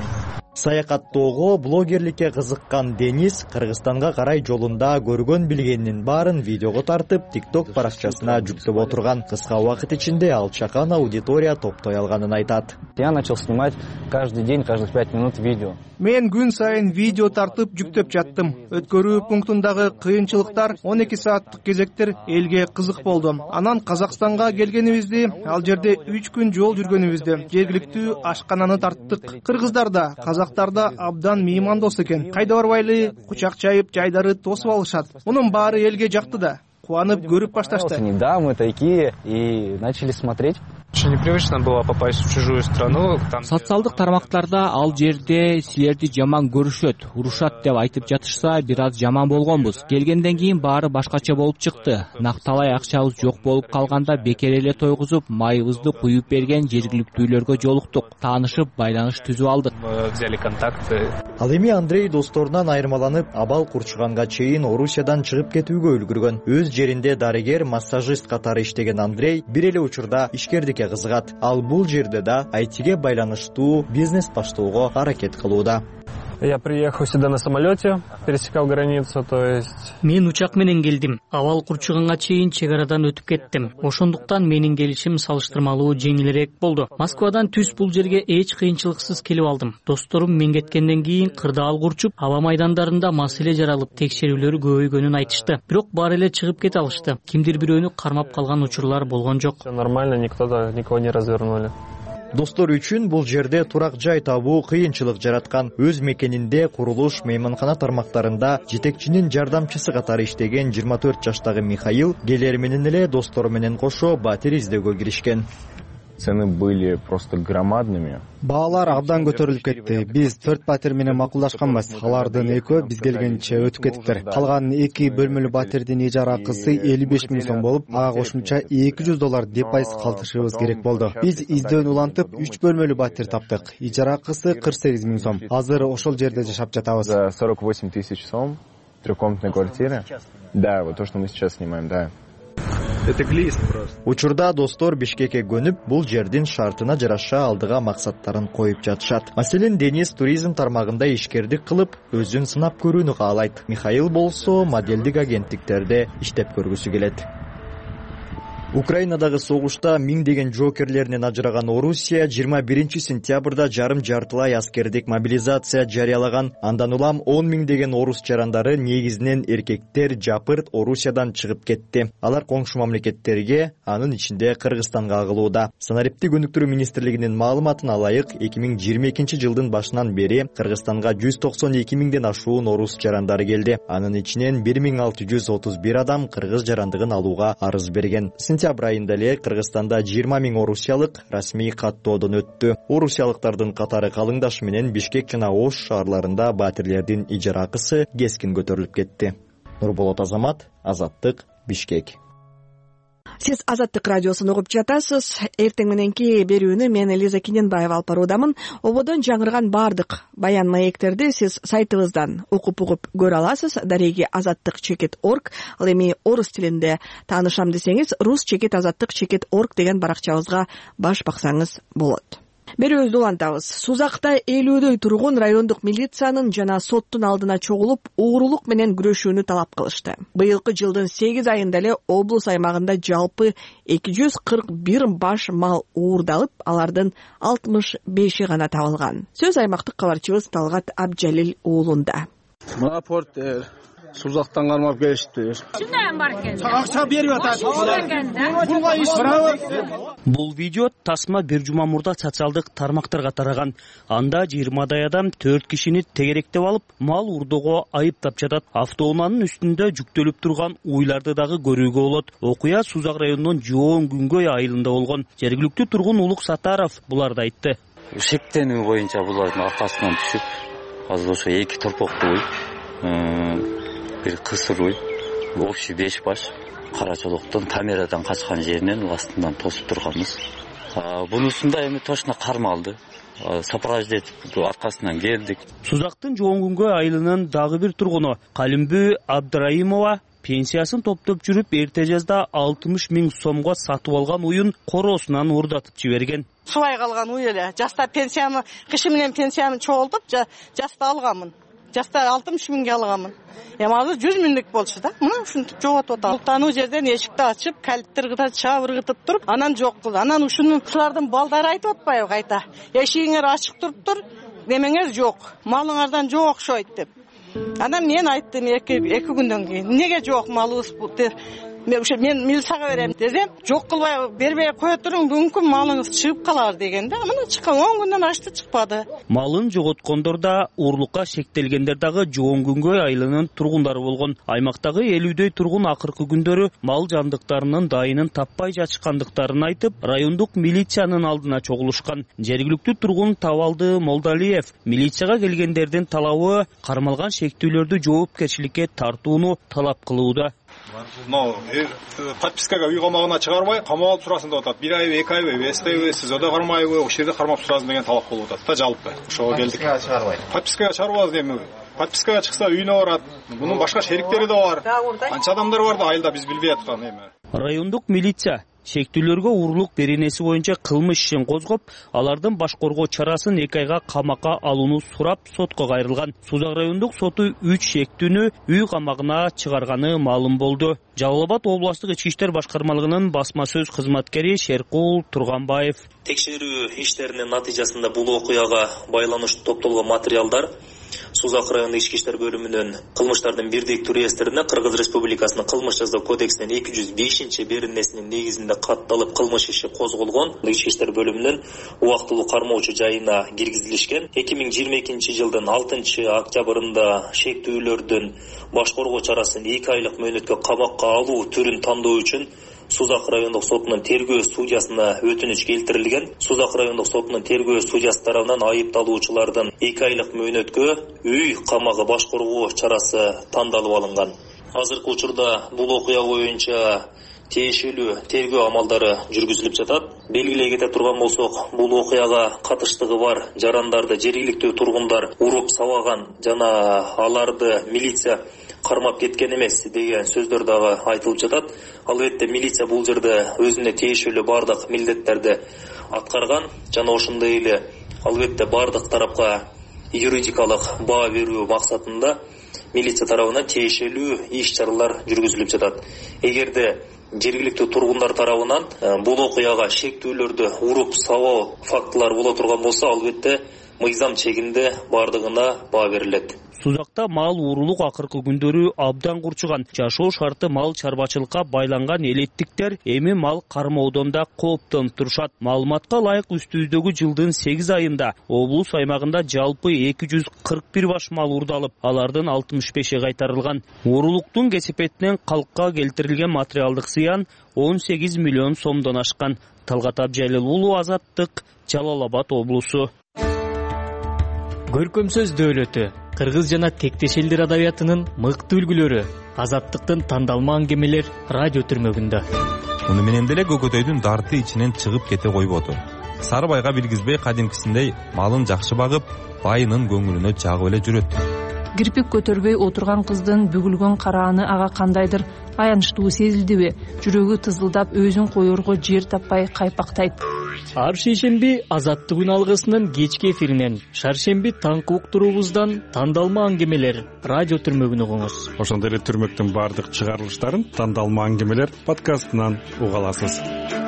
Саякаттоого, блогерликке кызыккан Денис Кыргызстанга карай жолунда көргөн билгенинин баарын видеого тартып, TikTok баракчасына жүктөп отурган. Кыска убакыт ичинде ал чакан аудитория топтой алганын айтат. Я начал снимать каждый день, каждых пять минут видео. Мен күн сайын видео тартып жүктөп жаттым. Өткөрүү пунктундагы кыйынчылыктар, он эки сааттык кезектер элге кызык болду. Анан Казакстанга келгенибизди, ал жерде үч күн жол жүргөнүбүздү жергиликтүү ашкананы тарттык. Кыргыздар да, казактар да абдан меймандос экен. Кайда барбайлы кучак чайып, жайдары тосуп алышат. Мунун баары элге жакты да. Кубанып көрүп башташты. Да, мы такие и начали смотреть. Очень непривычно было попасть в чужую страну. Социалдык тармактарда ал жерде силерди жаман көрүшөт, урушат деп айтып жатышса, бир аз жаман болгонбуз. Келгенден кийин баары башкача болуп чыкты. Накталай акчабыз жок болуп калганда бекер эле тойгузуп, майыбызды куюп берген жергиликтүүлөргө жолуктук. Таанышып, байланыш түзүп алдык. Взяли контакты. Ал эми Андрей досторунан айырмаланып, абал курчуганга чейин Орусиядан чыгып кетүүгө үлгүргөн. Өз жеринде дарыгер, массажист катары иштеген Андрей бир эле учурда ишкердикке кызыгат. Ал бул жерде да ай тиге байланыштуу бизнес баштоого аракет кылууда. Я приехал сюда на самолете, пересекал границу, то есть... Мен учак менен келдим. Абал курчуганга чейин чек арадан өтүп кеттим. Ошондуктан менин келишим салыштырмалуу жеңилирээк болду. Москвадан түз бул жерге эч кыйынчылыксыз келип алдым. Досторум мен кеткенден кийин кырдаал курчуп, аба майдандарында маселе жаралып, текшерүүлөр көбөйгөнүн айтышты. Бирок баары эле чыгып кете алышты. Кимдир бирөөнү кармап калган учурлар болгон жок. Всё нормально, никто да никого не развернули. Достор үчүн бул жерде турак жай табуу кыйынчылык жараткан. Өз мекенинде курулуш, мейманкана тармактарында жетекчинин жардамчысы катары иштеген жыйырма төрт жаштагы Михаил келер менен эле достору менен кошо батир издөөгө киришкен. Цены были просто громадными. Баалар абдан көтөрүлүп кетти. Биз төрт батир менен макулдашканбыз. Алардын экөө биз келгенче өтүп кетиптир. Калган эки бөлмөлүү батирдин ижара акысы элүү беш миң сом болуп, ага кошумча эки жүз доллар депайыз калтырышыбыз керек болду. Биз издөөнү улантып үч бөлмөлүү батир таптык. Ижара акысы кырк сегиз миң сом. Азыр ошол жерде жашап жатабыз. За сорок восемь тысяч сом, трехкомнатная квартира. Да, вот то, что мы сейчас снимаем, да. Это глист просто. Учурда достор Бишкекке көнүп, бул жердин шартына жараша алдыга максаттарын коюп жатышат. Маселен Денис туризм тармагында ишкердик кылып, өзүн сынап көрүүнү каалайт. Михаил болсо моделдик агенттиктерде иштеп көргүсү келет. Украинадагы согушта миңдеген жоокерлеринен ажыраган Орусия жыйырма биринчи сентябрда жарым жартылай аскердик мобилизация жарыялаган. Андан улам он миңдеген орус жарандары, негизинен эркектер, жапырт Орусиядан чыгып кетти. Алар коңшу мамлекеттерге, анын ичинде Кыргызстанга агылууда. Санариптик өнүктүрүү министрлигинин маалыматына ылайык, эки миң жыйырма экинчи жылдын башынан бери Кыргызстанга жүз токсон эки миңден ашуун орус жарандары келди. Анын ичинен бир миң алты жүз отуз бир адам кыргыз жарандыгын алууга арыз берген. Сентябрь айында эле Кыргызстанда жыйырма миң орусиялык расмий каттоодон өттү. Орусиялыктардын катары калыңдашы менен Бишкек жана Ош шаарларында батирлердин ижара акысы кескин көтөрүлүп кетти. Нурболот Азамат, Азаттык, Бишкек. Сиз Азаттык радиосун угуп жатасыз. Эртең мененки берүүнү мен Элиза Кененбаева алып баруудамын. Ободон жаңырган бардык баян маектерди сиз сайтыбыздан окуп угуп көрө аласыз. Дареги азаттык чекит орг. Ал эми орус тилинде таанышам десеңиз, рус чекит азаттык чекит орг деген баракчабызга баш баксаңыз болот. Берүүбүздү улантабыз. Сузакта элүүдөй тургун райондук милициянын жана соттун алдына чогулуп, уурулук менен күрөшүүнү талап кылышты. Быйылкы жылдын сегиз айында эле облус аймагында жалпы эки жүз кырк бир баш мал уурдалып, алардын алтымыш беши гана табылган. Сөз аймактык кабарчыбыз Талгат Абджалил уулунда. Мына порттер Сузактан кармап келишти. Чындайм бар экен. Акча берип атат. Булга иш барабы? Бул видео тасма бир жума мурда социалдык тармактарга тараган. Анда жыйырмадай адам төрт кишини тегеректеп алып, мал уурдоого айыптап жатат. Автоунаанын үстүндө жүктөлүп турган уйларды дагы көрүүгө болот. Окуя Сузак районунун Жоон Күнгөй айылында болгон. Жергиликтүү тургун Улук Сатаров буларды айтты. Шектенүү боюнча булардын аркасынан түшүп, азыр ошо эки торпоктуу бир кысыр уй, общий беш баш, Карачолоктон камерадан качкан жеринен астынан тосуп турганбыз. Бунусунда эми точно кармалды. Сопровождетип аркасынан келдик. Сузактын Жоон Күнгөй айылынын дагы бир тургуну Калимбү Абдрайымова пенсиясын топтоп жүрүп, эрте жазда алтымыш миң сомго сатып алган уюн короосунан уурдатып жиберген. субай калган уй эле. Жаста пенсияны, кышы менен пенсияны чогултуп, жаста алганмын. Жаста алтымыш миңге алганмын. Эми азыр жүз миңдик болчу да. Мына ушинтип жоготуп атам. Ултануу жерден эшикти ачып, калиттер чабыргытып туруп, анан жок кылды. Анан ушуну силардын балдары айтып атпайбы кайта? Эшигиңер ачык туруптур, немеңер жок. Малыңардан жок окшойт деп. Анан мен айттым эки эки күндөн кийин. Неге жок малыбыз деп. Мен ушу мен милицияга берем десем, жок кылбай бербей кое туруң, бүгүнкү малыңыз чыгып калар дегенде, мына чыккан он күндөн ашты чыкпады. Малын жоготкондор да, урлукка шектелгендер дагы Жоон Күнгөй айылынын тургундары болгон. Аймактагы элүүдөй тургун акыркы күндөрү мал жандыктарынын дайынын таппай жатышкандыктарын айтып, райондук милициянын алдына чогулушкан. Жергиликтүү тургун Табалды Молдалиев милицияга келгендердин талабы кармалган шектүүлөрдү жоопкерчиликке тартууну талап кылууда. Но подпискага үй камагына чыгарбай, камап алып турасың деп атат. бир айбы, эки айбы, эстеби, сиз ода кармайбы, ошол жерде кармап турасың деген талап болуп атат да, жалпы. Ошого келдик. Подпискага чыгарбай. Подпискага чыгарбаз дейм. Подпискага чыкса үйүнө барат. Мунун башка шериктери да бар. Канча адамдар бар да айылда биз билбей аткан эми. Райондук милиция шектүүлөргө урлук беренеси боюнча кылмыш ишин козгоп, алардын баш коргоо чарасын эки айга камакка алууну сурап, сотко кайрылган. Сузак райондук соту үч шектүүнү үй камагына чыгарганы маалым болду. Жалал Абад областык ички иштер башкармалыгынын басма сөз кызматкери Шеркул Турганбаев. Текшерүү иштеринин натыйжасында бул окуяга байланыштуу топтолгон материалдар Сузак райондук ички иштер бөлүмүнүн кылмыштардын бирдиктүү реестрине Кыргыз Республикасынын кылмыш жазуу кодексинин эки жүз бешинчи беренесинин негизинде катталып кылмыш иши козголгон. Ички иштер бөлүмүнүн убактылуу кармоочу жайына киргизилишкен. эки миң жыйырма экинчи жылдын алтынчы октябрында шектүүлөрдүн баш коргоо чарасын эки айлык мөөнөткө камакка алуу түрүн тандоо үчүн Сузак райондук сотунун тергөө судьясына өтүнүч келтирилген. Сузак райондук сотунун тергөө судьясы тарабынан айыпталуучулардын эки айлык мөөнөткө үй камагы баш коргоо чарасы тандалып алынган. Азыркы учурда бул окуя боюнча тиешелүү тергөө амалдары жүргүзүлүп жатат. Белгилей кете турган болсок, бул окуяга катыштыгы бар жарандарды жергиликтүү тургундар уруп сабаган жана аларды милиция кармап кеткен эмес деген сөздөр дагы айтылып жатат. Албетте милиция бул жерде өзүнө тиешелүү бардык милдеттерди аткарган жана ошондой эле албетте бардык тарапка юридикалык баа берүү максатында милиция тарабынан тиешелүү иш-чаралар жүргүзүлүп жатат. Эгерде жергиликтүү тургундар тарабынан бул окуяга шектүүлөрдү уруп сабоо фактылары боло турган болсо, албетте мыйзам чегинде бардыгына баа берилет. Сузакта мал уурулук акыркы күндөрү абдан курчуган. Жашоо шарты мал чарбачылыкка байланган элеттиктер эми мал кармоодон да кооптонуп турушат. Маалыматка ылайык үстүбүздөгү жылдын сегиз айында облус аймагында жалпы эки жүз кырк бир баш мал уурдалып, алардын алтымыш беши кайтарылган. Уурулуктун кесепетинен калкка келтирилген материалдык зыян он сегиз миллион сомдон ашкан. Талгат Абжалил уулу, Азаттык, Жалал Абад облусу. Көркөм сөз дөөлөтү, кыргыз жана тектеш элдер адабиятынын мыкты үлгүлөрү, Азаттыктын тандалма аңгемелер радио түрмөгүндө. Муну менен деле көкөтөйдүн дарты ичинен чыгып кете койбоду. Сарыбайга билгизбей кадимкисиндей малын жакшы багып, байынын көңүлүнө жагып эле жүрөт. Кирпик көтөрбөй отурган кыздын бүгүлгөн карааны ага кандайдыр аянычтуу сезилдиби? Жүрөгү тызылдап, өзүн коерго жер таппай кайпактайт. Ар шейшемби Азаттык күн алгысынын кечки эфиринен, шаршемби таңкы уктуруубуздан тандалма аңгемелер радио түрмөгүн угуңуз. Ошондой эле түрмөктүн бардык чыгарылыштарын тандалма аңгемелер подкастынан уга аласыз.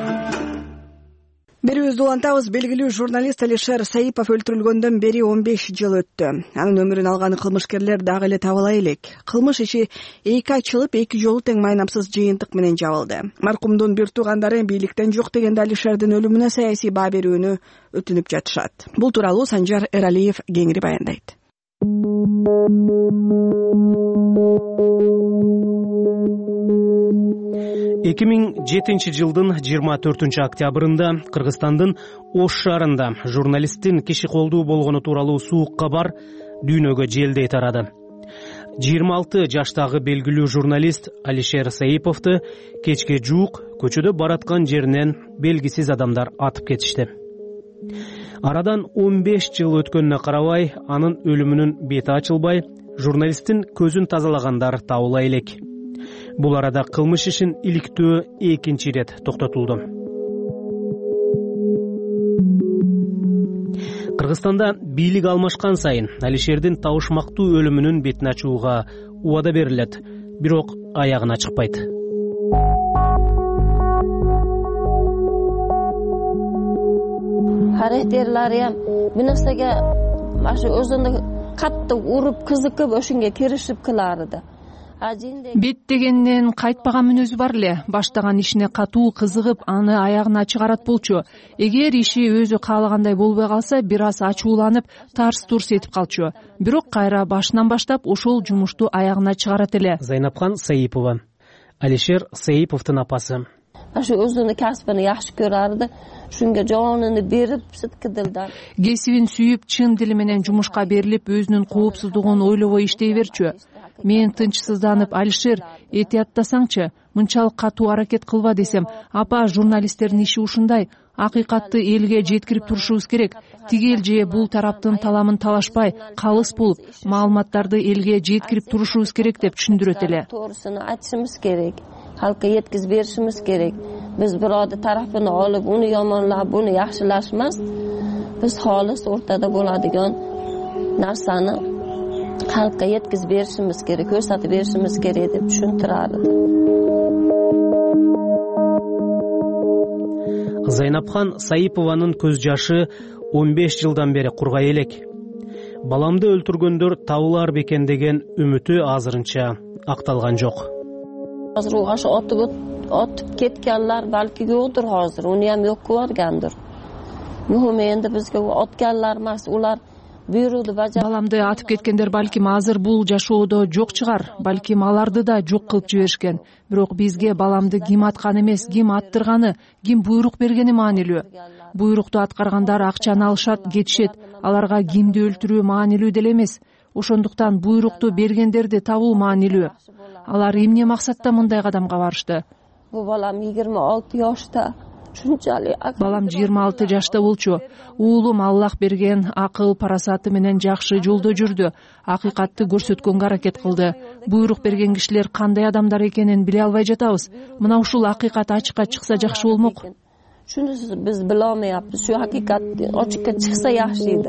Берүүбүздү улантабыз. Белгилүү журналист Алишер Саипов өлтүрүлгөндөн бери он беш жыл өттү. Анын өмүрүн алган кылмышкерлер дагы эле табыла элек. Кылмыш иши эки ачылып, эки жолу тең майнамсыз жыйынтык менен жабылды. Маркумдун бир туугандары бийликтен жок дегенде Алишердин өлүмүнө саясий баа берүүнү өтүнүп жатышат. Бул тууралуу Санжар Эралиев кеңири баяндайт. эки миң жетинчи жылдын жыйырма төртүнчү октябрында Кыргызстандын Ош шаарында журналисттин киши колдуу болгону тууралуу суук кабар дүйнөгө желдей тарады. жыйырма алты жаштагы белгилүү журналист Алишер Саиповду кечке жуук көчөдө бараткан жеринен белгисиз адамдар атып кетишти. Арадан он беш жыл өткөнүнө карабай, анын өлүмүнүн бети ачылбай, журналисттин көзүн тазалагандар табыла элек. Бул арада кылмыш ишин иликтөө экинчи ирет токтотулду. Кыргызстанда бийлик алмашкан сайын Алишердин табышмактуу өлүмүнүн бетин ачууга убада берилет, бирок аягына чыкпайт. Характерлери ham bir narsaga mana shu o'zini qattiq urib, qiziqib o'shunga kirishib qilardi. Бет дегенден кайтпаган мүнөзү бар эле. Баштаган ишине катуу кызыгып, аны аягына чыгарат болчу. Эгер иши өзү каалагандай болбой калса, бир аз ачууланып, тарс-турс этип калчу. Бирок кайра башынан баштап ошол жумушту аягына чыгарат эле. Зайнапхан Саипова, Алишер Саиповдун апасы. Ашу өзүнүн касбын жакшы көрөрдү. Шунга жонуну берип, сыткы дилдан. Кесибин сүйүп, чын дили менен жумушка берилип, өзүнүн коопсуздугун ойлобой иштей берчү. Мен тынчсызданып, Алишер, этияттасаңчы, мынчалык катуу аракет кылба десем, апа, журналисттердин иши ушундай, акыйкатты элге жеткирип турушубуз керек. Тигел же бул тараптын таламын талашпай, калыс болуп, маалыматтарды элге жеткирип турушубуз керек деп түшүндүрөт эле. To'g'risini aytishimiz kerak. Xalqqa yetkazib berishimiz kerak. Biz birovni tarafini olib, uni yomonlab, buni yaxshilash emas. Biz xolis o'rtada bo'ladigan narsani xalqqa yetkazib berishimiz kerak, ko'rsatib berishimiz kerak deb tushuntirardi. Зайнапхан Саипованын көз жашы он беш жылдан бери кургай элек. Баламды өлтүргөндөр табылар бекен деген үмүтү азырынча акталган жок. Hozir u ash otib otib ketganlar balki yo'qdir hozir, uni ham yo'q ko'rgandir. Muhimi endi bizga otganlar emas, ular buyruqni bajar. Баламды атып кеткендер балким азыр бул жашоодо жок чыгар, балким аларды да жок кылып жиберишкен. Бирок бизге баламды ким аткан эмес, ким аттырганы, ким буйрук бергени маанилүү. Буйрукту аткаргандар акчаны алышат, кетишет. Аларга кимди өлтүрүү маанилүү деле эмес. Ошондуктан буйрукту бергендерди табуу маанилүү. Алар эмне максатта мындай кадамга барышты? Bu balam yigirma olti yoshda. Shunchalik Балам жыйырма алты жашта болчу. Уулум Аллах берген акыл, парасаты менен жакшы жолдо жүрдү. Акыйкатты көрсөткөнгө аракет кылды. Буйрук берген кишилер кандай адамдар экенин биле албай жатабыз. Мына ушул акыйкат ачыкка чыкса жакшы болмок. Shunisi biz bila olmayapmiz. Shu haqiqat ochiqqa chiqsa yaxshi edi.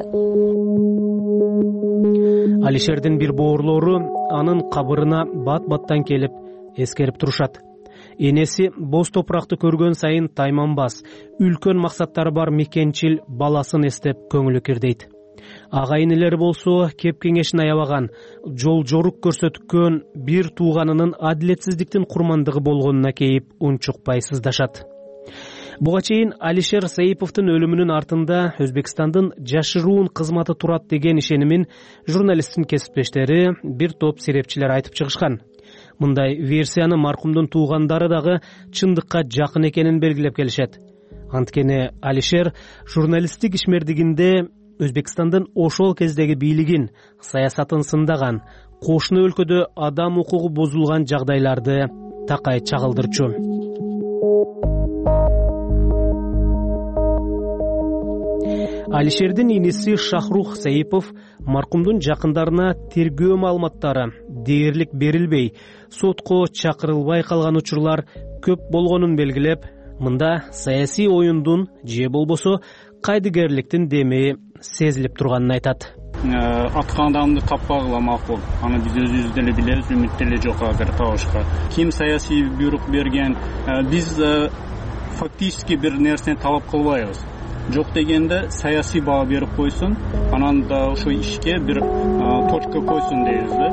Алишердин бир боорлору анын кабырына бат-баттан келип эскерип турушат. Энеси боз топуракты көргөн сайын тайманбас, үлкөн максаттары бар мекенчил баласын эстеп көңүлү кирдейт. Ага инелери болсо кеп кеңешин аябаган, жол жорук көрсөткөн бир тууганынын адилетсиздиктин курмандыгы болгонуна кейип унчукпай сыздашат. Буга чейин Алишер Саиповдун өлүмүнүн артында Өзбекстандын жашыруун кызматы турат деген ишенимин журналисттин кесиптештери, бир топ серепчилер айтып чыгышкан. Мындай версияны маркумдун туугандары дагы чындыкка жакын экенин белгилеп келишет. Анткени Алишер журналисттик ишмердигинде Өзбекстандын ошол кездеги бийлигин, саясатын сындаган, кошуна өлкөдө адам укугу бузулган жагдайларды такай чагылдырчу. Алишердин иниси Шахрух Саипов маркумдун жакындарына тергөө маалыматтары дээрлик берилбей, сотко чакырылбай калган учурлар көп болгонун белгилеп, мында саясий оюндун же болбосо кайдыгерликтин деми сезилип турганын айтат. Аткан адамды таппагыла макул. Аны биз өзүбүз деле билебиз, үмүт деле жок азыр табышка. Ким саясий буйрук берген, биз фактически бир нерсени талап кылбайбыз. Жок дегенде саясий баа берип койсун, анан да ошо ишке бир точка койсун дейбиз да.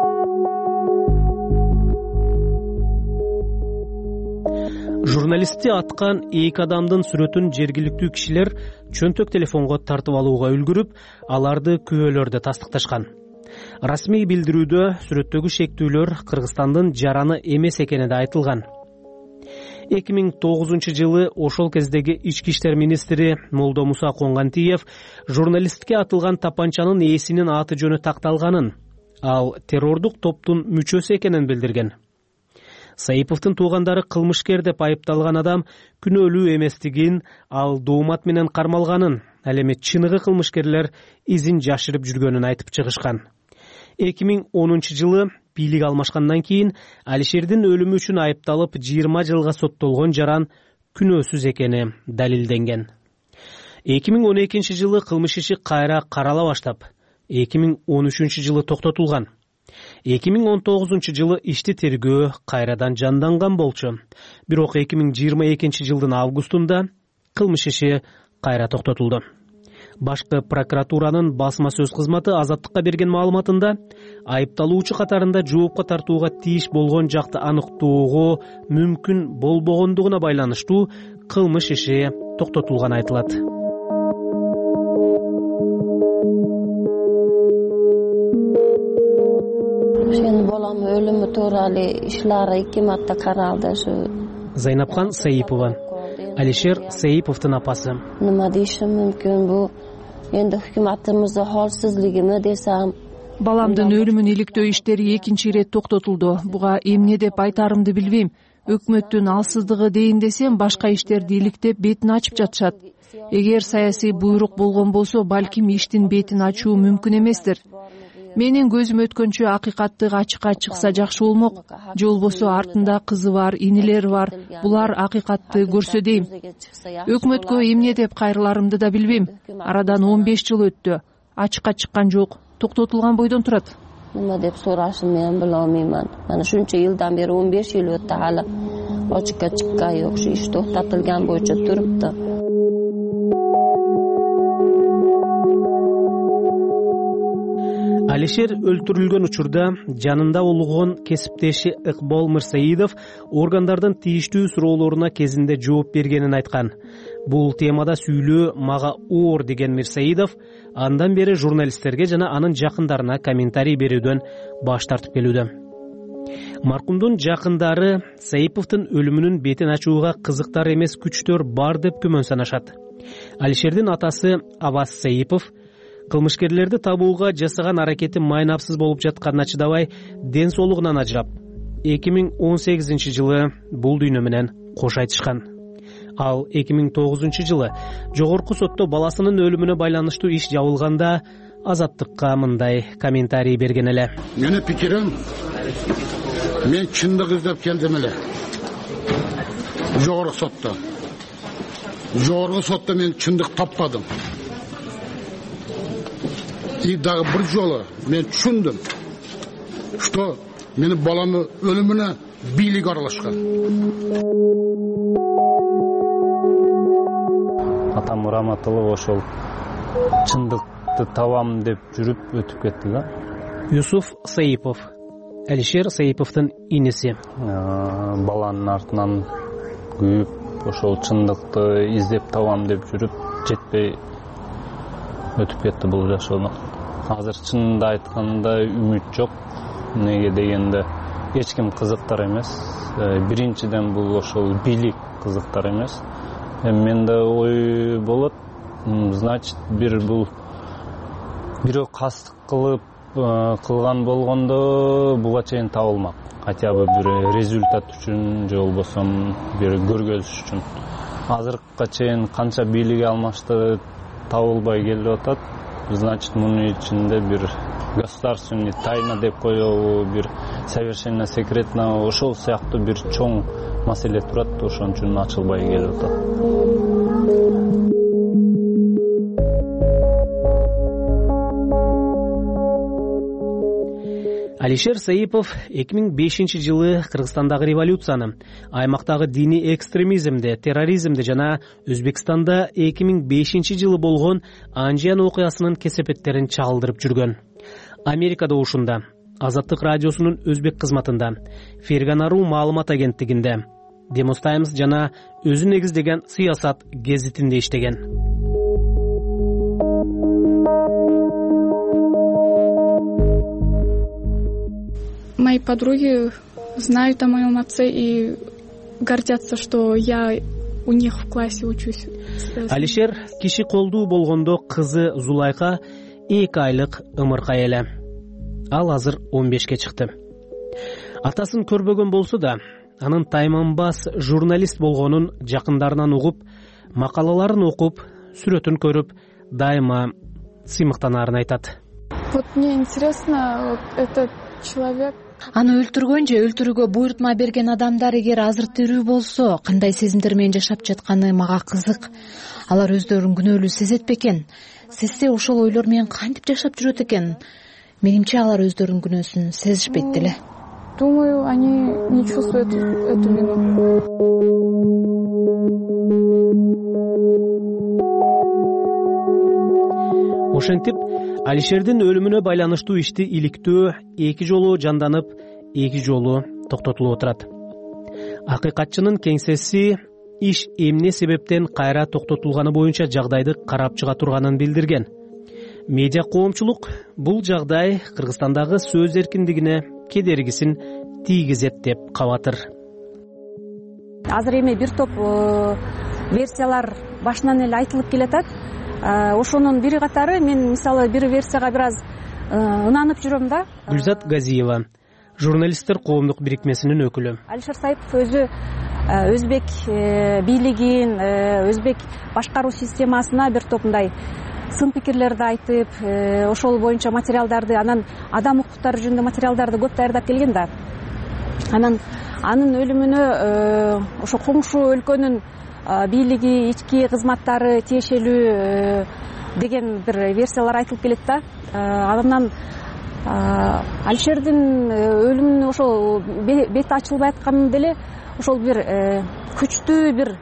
Журналистти аткан эки адамдын сүрөтүн жергиликтүү кишилер чөнтөк телефонго тартып алууга үлгүрүп, аларды күбөлөрдө тастыкташкан. Расмий билдирүүдө сүрөттөгү шектүүлөр Кыргызстандын жараны эмес экени да айтылган. эки миң тогузунчу жылы ошол кездеги ички иштер министри Молдо Муса Конгантиев журналистке атылган тапанчанын ээсинин аты жөнү такталганын, ал террордук топтун мүчөсү экенин билдирген. Саиповдун туугандары кылмышкер деп айыпталган адам күнөөлүү эместигин, ал доомат менен кармалганын, ал эми чыныгы кылмышкерлер изин жашырып жүргөнүн айтып чыгышкан. эки миң онунчу жылы бийлик алмашкандан кийин Алишердин өлүмү үчүн айыпталып жыйырма жылга соттолгон жаран күнөөсүз экени далилденген. эки миң он экинчи жылы кылмыш иши кайра карала баштап, эки миң он үчүнчү жылы токтотулган. эки миң он тогузунчу жылы ишти тергөө кайрадан жанданган болчу. Бирок эки миң жыйырма экинчи жылдын августунда кылмыш иши кайра токтотулду. Башкы прокуратуранын басма сөз кызматы Азаттыкка берген маалыматында айыпталуучу катарында жоопко тартууга тийиш болгон жакты аныктоого мүмкүн болбогондугуна байланыштуу кылмыш иши токтотулганы айтылат. Мен балам өлүмү тууралуу ишлары эки марта каралды. Зайнапкан Саипова, Алишер Саиповдун апасы. Нема дейишим мүмкүн, бу энди өкмөтүбүздүн холсуздугуну десем. Баламдын өлүмүн иликтөө иштери экинчи ирет токтотулду. Буга эмне деп айтарымды билбейм. Өкмөттүн алсыздыгы дейин десем, башка иштерди иликтеп бетин ачып жатышат. Эгер саясий буйрук болгон болсо, балким иштин бетин ачуу мүмкүн эместир. Менин көзүм өткөнчө акыйкаттык ачыкка чыкса жакшы болмок. Же болбосо артында кызы бар, инилери бар. Булар акыйкатты көрсө дейм. Өкмөткө эмне деп кайрыларымды да билбейм. Арадан он беш жыл өттү. Ачыкка чыккан жок. Токтотулган бойдон турат. Nima deb so'rashim men bilolmayman. Mana shuncha yildan beri o'n besh yil o'tdi, hali ochiqqa chiqqan yo'q. Shu ish to'xtatilgan bo'yicha turibdi. Алишер өлтүрүлгөн учурда жанында улугон кесиптеши Ыкбол Мырсаидов органдардын тийиштүү суроолоруна кезинде жооп бергенин айткан. Бул темада сүйлөө мага оор деген Мирсаидов андан бери журналисттерге жана анын жакындарына комментарий берүүдөн баш тартып келүүдө. Маркумдун жакындары Саиповдун өлүмүнүн бетин ачууга кызыктар эмес күчтөр бар деп күмөн санашат. Алишердин атасы Абас Саипов кылмышкерлерди табууга жасаган аракети майнапсыз болуп жатканына чыдабай, ден соолугунан ажырап, эки миң он сегизинчи жылы бул дүйнө менен кош айтышкан. Ал эки миң тогузунчу жылы жогорку сотто баласынын өлүмүнө байланыштуу иш жабылганда Азаттыкка мындай комментарий берген эле. Менин пикирим, мен чындык издеп келдим эле. Жогорку сотто. Жогорку сотто мен чындык таппадым. И дагы бир жолу мен түшүндүм, что менин баламдын өлүмүнө бийлик аралашкан. Атам Раматылов ошол чындыкты табам деп жүрүп өтүп кетти да. Юсуф Саипов, Алишер Саиповдун иниси. Баланын артынан күйүп, ошол чындыкты издеп табам деп жүрүп жетпей өтүп кетти бул жашоодон. Азыр чынында айтканда үмүт жок. Неге дегенде эч ким кызыктар эмес. Биринчиден бул ошол бийлик кызыктар эмес. Менде ой болот, значит, бир бул бирөө кастык кылып кылган болгондо буга чейин табылмак. Хотя бы бир результат үчүн, же болбосо бир көргөзүш үчүн. Азыркыга чейин канча бийлик алмашты табылбай келип атат. Значит, мунун ичинде бир государственный тайна деп коебу, бир совершенно секретно, ошол сыяктуу бир чоң маселе турат, ошон үчүн ачылбай келип атат. Алишер Саипов эки миң бешинчи жылы Кыргызстандагы революцияны, аймактагы диний экстремизмди, терроризмди жана Өзбекстанда эки миң бешинчи жылы болгон Анжиян окуясынын кесепеттерин чагылдырып жүргөн. Америкада ушунда, Азаттык радиосунун өзбек кызматында, Ферганару маалымат агенттигинде, Demos Times жана өзү негиздеген Сыясат гезитинде иштеген. Мои подруги знают о моем отце и гордятся, что я у них в классе учусь. Алишер киши колдуу болгондо кызы Зулайка эки айлык ымыркай эле. Ал азыр он бешке чыкты. Атасын көрбөгөн болсо да, анын тайманбас журналист болгонун жакындарынан угуп, макалаларын окуп, сүрөтүн көрүп, дайыма сыймыктанаарын айтат. Вот мне интересно, вот этот человек, Аны өлтүргөн же өлтүрүүгө буйрутма берген адамдар эгер азыр тирүү болсо, кандай сезимдер менен жашап жатканы мага кызык. Алар өздөрүн күнөөлүү сезет бекен? Сезсе ошол ойлор менен кантип жашап жүрөт экен? Менимче алар өздөрүнүн күнөөсүн сезишпейт деле. Думаю, они не чувствуют эту вину. Ошентип, Алишердин өлүмүнө байланыштуу ишти иликтөө эки жолу жанданып, эки жолу токтотулуп отурат. Акыйкатчынын кеңсеси иш эмне себептен кайра токтотулганы боюнча жагдайды карап чыга турганын билдирген. Медиа коомчулук бул жагдай Кыргызстандагы сөз эркиндигине кедергисин тийгизет деп кабатыр. Азыр эми бир топ версиялар башынан эле айтылып келатат. Ошонун бири катары мен мисалы бир версияга бир аз ынанып жүрөм да. Гүлзат Газиева, журналисттер коомдук бирикмесинин өкүлү. Алишер Саипов өзү өзбек бийлигин, өзбек башкаруу системасына бир топ мындай сын пикирлерди айтып, ошол боюнча материалдарды, анан адам укуктары жөнүндө материалдарды көп даярдап келген да. Анан анын өлүмүнө ошо коңшу өлкөнүн бийлиги, ички кызматтары тиешелүү деген бир версиялар айтылып келет да. Андан Алишердин өлүмүнүн ошол бети ачылбай атканы деле ошол бир күчтүү бир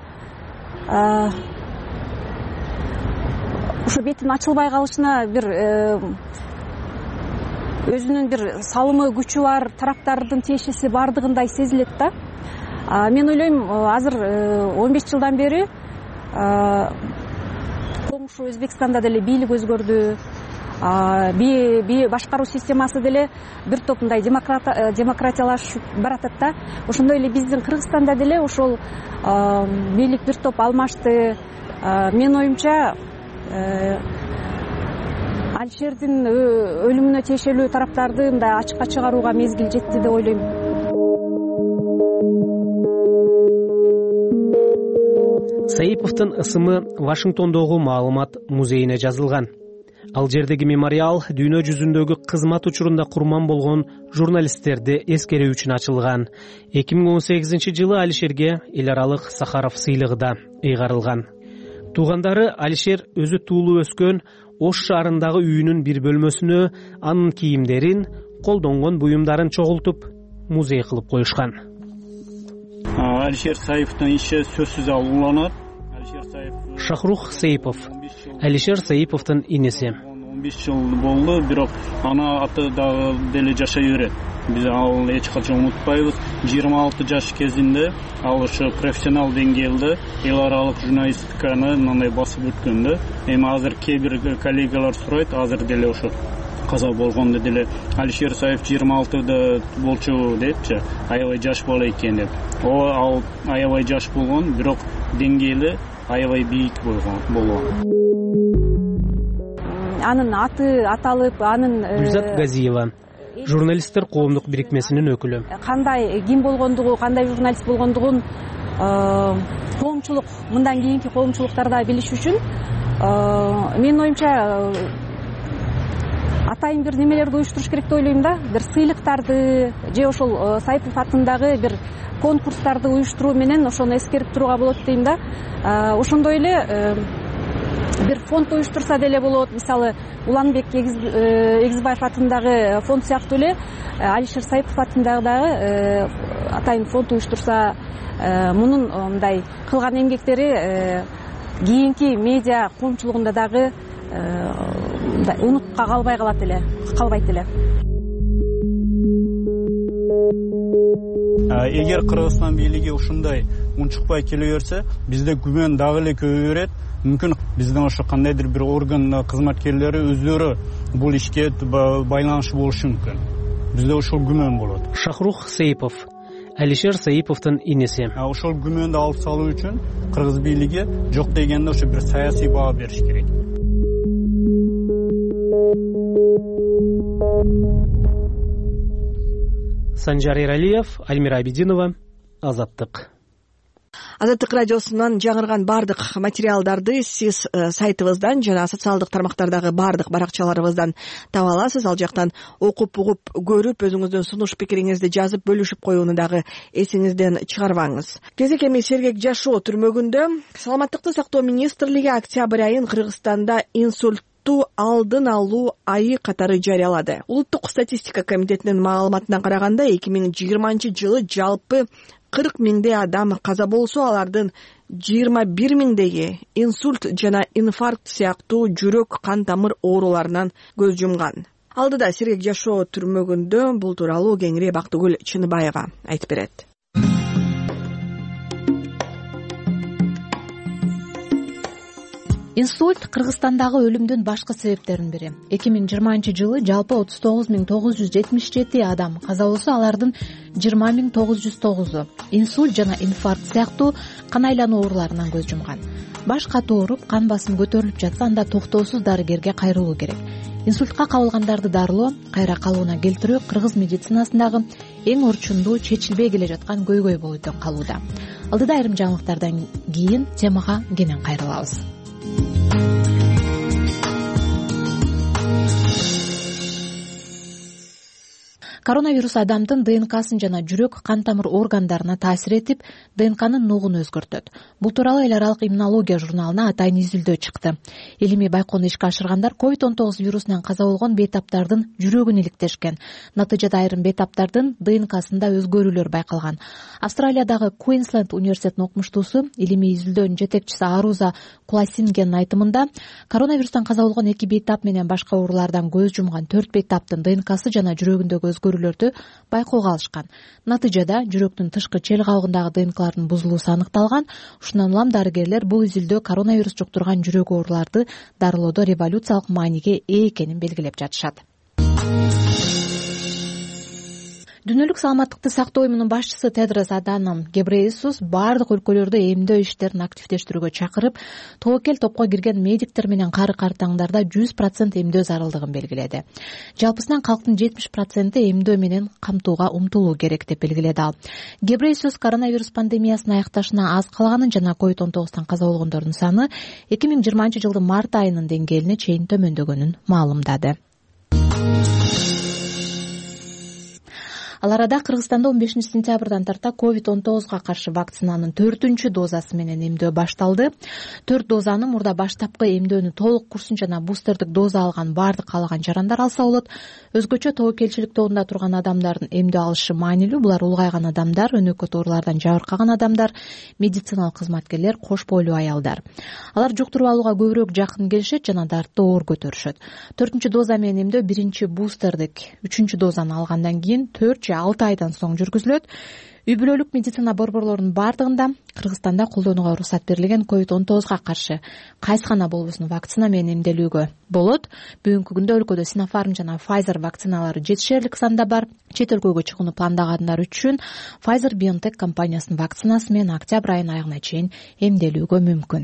ошо бетин ачылбай калышына бир өзүнүн бир салымы, күчү бар тараптардын тиешеси бардыгындай сезилет да. Мен ойлойм, азыр он беш жылдан бери коңшу Өзбекстанда деле бийлик өзгөрдү, башкаруу системасы деле бир топ мындай демократиялашып баратат да. Ошондой эле биздин Кыргызстанда деле ошол бийлик бир топ алмашты. Мен оюмча Алишердин өлүмүнө тиешелүү тараптарды мындай ачыкка чыгарууга мезгил жетти деп ойлойм. Саиповдун ысымы Вашингтондогу маалымат музейине жазылган. Ал жердеги мемориал дүйнө жүзүндөгү кызмат учурунда курман болгон журналисттерди эскерүү үчүн ачылган. эки миң он сегизинчи жылы Алишерге эл аралык Сахаров сыйлыгы да ыйгарылган. Туугандары Алишер өзү туулуп өскөн Ош шаарындагы үйүнүн бир бөлмөсүнө анын кийимдерин, колдонгон буюмдарын чогултуп, музей кылып коюшкан. Алишер Саиповдун иши сөзсүз уланат. Шахрух Саипов, Алишер Саиповдун инеси. он беш жыл болду, бирок ана аты дагы деле жашай берет. Биз ал эч качан унутпайбыз. жыйырма алты жаш кезинде ал ошо профессионал деңгээлде эл аралык журналистиканы мындай басып өткөн да. Эми азыр кээ бир коллегалар сурайт, азыр деле ошо каза болгондо деле Алишер Саипов жыйырма алтыда болчу депчи, аябай жаш бала экен деп. О, ал аябай жаш болгон, бирок деңгээли аябай бийик болгон. Анын аты аталып, анын Гүлзат Газиева, журналисттер коомдук бирикмесинин өкүлү. Кандай ким болгондугу, кандай журналист болгондугун коомчулук, мындан кийинки коомчулуктарда билиш үчүн мен оюмча атайын бир немелерди уюштуруш керек деп ойлойм да. Бир сыйлыктарды же ошол Саипов атындагы бир конкурстарды уюштуруу менен ошону эскерип турууга болот дейм да. Ошондой эле бир фонд уюштурса деле болот. Мисалы, Уланбек Эгизбаев атындагы фонд сыяктуу эле Алишер Саипов атындагы дагы атайын фонд уюштурса, мунун мындай кылган эмгектери кийинки медиа коомчулугунда дагы унутка калбай калат эле, калбайт эле. Эгер Кыргызстан бийлиги ушундай унчукпай келе берсе, бизде күмөн дагы эле көбөйө берет. Мүмкүн биздин ошо кандайдыр бир орган кызматкерлери өздөрү бул ишке байланышы болушу мүмкүн. Бизде ошол күмөн болот. Шахрух Саипов, Алишер Саиповдун инеси. Ошол күмөндү алып салуу үчүн кыргыз бийлиги жок дегенде ошо бир саясий баа бериш керек. Санжар Эралиев, Альмира Абидинова, Азаттык. Азаттык радиосунан жаңырган баардык материалдарды сиз сайтыбыздан жана социалдык тармактардагы баардык баракчаларыбыздан таба аласыз. Ал жактан окуп угуп көрүп өзүңүздүн сунуш пикириңизди жазып бөлүшүп коюуну дагы эсиңизден чыгарбаңыз. Кезекеми Сергек Жашоо түрмөгүндө Саламаттыкты сактоо министрлиги октябрь айын Кыргызстанда инсульт алдын алуу айы катары жарыялады. Улуттук статистика комитетинин маалыматына караганда эки миң жыйырманчы жылы жалпы кырк миңдей адам каза болсо, алардын жыйырма бир миңдеги инсульт жана инфаркт сыяктуу жүрөк кан тамыр ооруларынан көз жумган. Алдыда Сергек Жашоо түрмөгүндө бул тууралуу кеңири Бактыгүл Чыныбаева айтып берет. Инсульт Кыргызстандагы өлүмдүн башкы себептеринин бири. эки миң жыйырманчы жылы жалпы отуз тогуз миң тогуз жүз жетимиш жети адам каза болсо, алардын жыйырма миң тогуз жүз тогузу инсульт жана инфаркт сыяктуу кан айлануу ооруларынан көз жумган. Баш катуу ооруп, кан басым көтөрүлүп жатса, анда токтоосуз дарыгерге кайрылуу керек. Инсультка кабылгандарды дарылоо, кайра калыбына келтирүү кыргыз медицинасындагы эң орчундуу, чечилбей келе жаткан көйгөй болуп калууда. Алдыда айрым жаңылыктардан кийин темага кенен кайрылабыз. Коронавирус адамдын ДНКсын жана жүрөк кан тамыр органдарына таасир этип, ДНКнын нугун өзгөртөт. Бул тууралуу эл аралык иммунология журналына атайын изилдөө чыкты. Илимий байкоону ишке ашыргандар ковид он тогуз вирусунан каза болгон бейтаптардын жүрөгүн иликтешкен. Натыйжада айрым бейтаптардын ДНКсында өзгөрүүлөр байкалган. Австралиядагы Квинсленд университетинин окумуштуусу, илимий изилдөөнүн жетекчиси Аруза Куласингенин айтымында, коронавирустан каза болгон эки бейтап менен башка оорулардан көз жумган төрт бейтаптын ДНКсы жана жүрөгүндөгү өзгөрүүлөрдү байкоого алышкан. Натыйжада жүрөктүн тышкы чел кабыгындагы ДНКлардын бузулуусу аныкталган. Ушундан улам дарыгерлер бул изилдөө коронавирус жуктурган жүрөк ооруларды дарылоодо революциялык мааниге ээ экенин белгилеп жатышат. Дүйнөлүк саламаттыкты сактоо уюмунун башчысы Тедрос Аданом Гебрейесус баардык өлкөлөрдө эмдөө иштерин активдештирүүгө чакырып, тобокел топко кирген медиктер менен кары картаңдарда жүз процент эмдөө зарылдыгын белгиледи. Жалпысынан калктын жетимиш проценти эмдөө менен камтууга умтулуу керек деп белгиледи ал. Гебрейесус коронавирус пандемиясынын аякташына аз калганын жана ковид он тогуздан каза болгондордун саны эки миң жыйырманчы жылдын март айынын деңгээлине чейин төмөндөгөнүн маалымдады. Ал арада Кыргызстанда он бешинчи сентябрдан тарта ковид он тогузга каршы вакцинанын төртүнчү дозасы менен эмдөө башталды. Төрт дозаны мурда баштапкы эмдөөнү толук курсун жана бустердик доза алган баардык каалаган жарандар алса болот. Өзгөчө тобокелчилик тобунда турган адамдардын эмдөө алышы маанилүү. Булар улгайган адамдар, өнөкөт оорулардан жабыркаган адамдар, медициналык кызматкерлер, кош бойлуу аялдар. Алар жуктуруп алууга көбүрөөк жакын келишет жана дартты оор көтөрүшөт. Төртүнчү доза менен эмдөө биринчи бустердик үчүнчү дозаны алгандан кийин төрт же алты айдан соң жүргүзүлөт. Үй бүлөлүк медицина борборлорунун бардыгында Кыргызстанда колдонууга уруксат берилген ковид он тогузга каршы кайсы гана болбосун вакцина менен эмделүүгө болот. Бүгүнкү күндө өлкөдө Sinopharm жана Pfizer вакциналары жетишерлик санда бар. Чет өлкөгө чыгууну пландагандар үчүн Pfizer-BioNTech компаниясынын вакцинасы менен октябрь айынын аягына чейин эмделүүгө мүмкүн.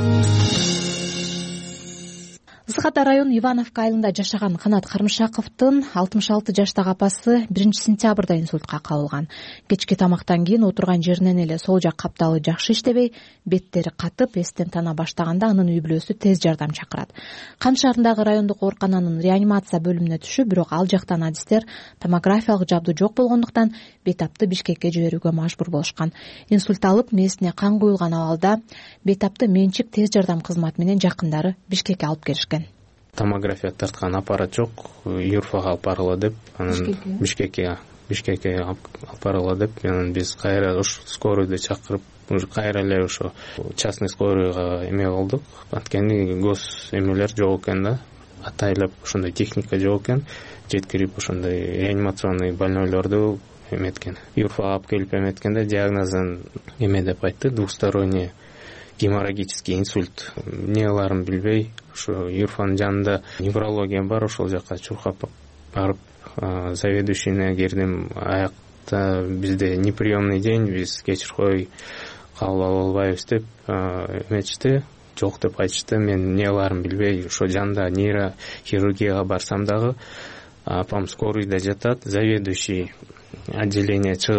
Ысык Ата району Ивановка айылында жашаган Канат Кармышаковдун алтымыш алты жаштагы апасы биринчи сентябрда инсультка кабылган. Кечки тамактан кийин отурган жеринен эле сол жак капталы жакшы иштебей, беттери катып, эстен тана баштаганда анын үй бүлөсү тез жардам чакырат. Кан шаарындагы райондук оорукананын реанимация бөлүмүнө түшүп, бирок ал жактан адистер томографиялык жабдуу жок болгондуктан бейтапты Бишкекке жиберүүгө мажбур болушкан. Инсульт алып, мээсине кан куюлган абалда бейтапты менчик тез жардам кызматы менен жакындары Бишкекке алып келишкен. Томография тарткан аппарат жок, Юрфага алып баргыла деп, анан Бишкекке Бишкекке алып баргыла деп, анан биз кайра уш скоройду чакырып, уже кайра эле ошо частный скоройго эме болдук. Анткени гос эмелер жок экен да, атайлап ошондой техника жок экен. Жеткирип ошондой реанимационный больнойлорду эметкен. Юрфага алып келип эметкенде диагнозун эме деп айтты, двусторонний геморрагический инсульт. Эмнелерин билбей, ошо Юрфанын жанында неврология бар, ошол жака чуркап барып, заведующийне кирдим. Аякта бизде неприемный день, биз кечир кой кабыл ала албайбыз деп эметишти. Жок деп айтышты. Мен эмнелерин билбей, ошо жанында нейрохирургияга барсам дагы апам скорыйда жатат, заведующий отделение чыгып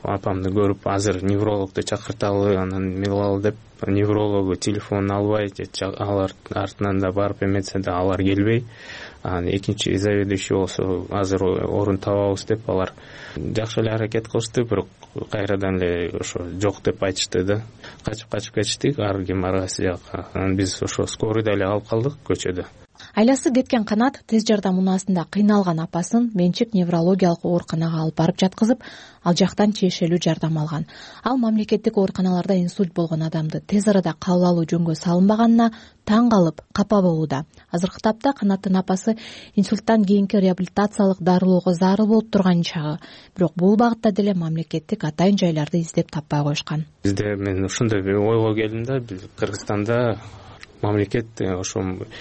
апамды көрүп азыр неврологду чакырталы, анан эмне кылалы деп неврологу телефонун албай, алар артынан да барып эметсе да алар келбей, анан экинчи заведующий болсо азыр орун табабыз деп алар жакшы эле аракет кылышты, бирок кайрадан эле ошо жок деп айтышты да. Качып качып кетиштик ар ким ар кайсы жакка. Анан биз ошо скорыйда эле калып калдык көчөдө. Айласы кеткен Канат тез жардам унаасында кыйналган апасын менчик неврологиялык ооруканага алып барып жаткызып, ал жактан тиешелүү жардам алган. Ал мамлекеттик ооруканаларда инсульт болгон адамды тез арада кабыл алуу жөнгө салынбаганына таң калып, капа болууда. Азыркы тапта Канаттын апасы инсульттан кийинки реабилитациялык дарылоого зарыл болуп турган чагы. Бирок бул багытта деле мамлекеттик атайын жайларды издеп таппай коюшкан. Бизде мен ушундай бир ойго келдим да, биз Кыргызстанда мамлекет ошо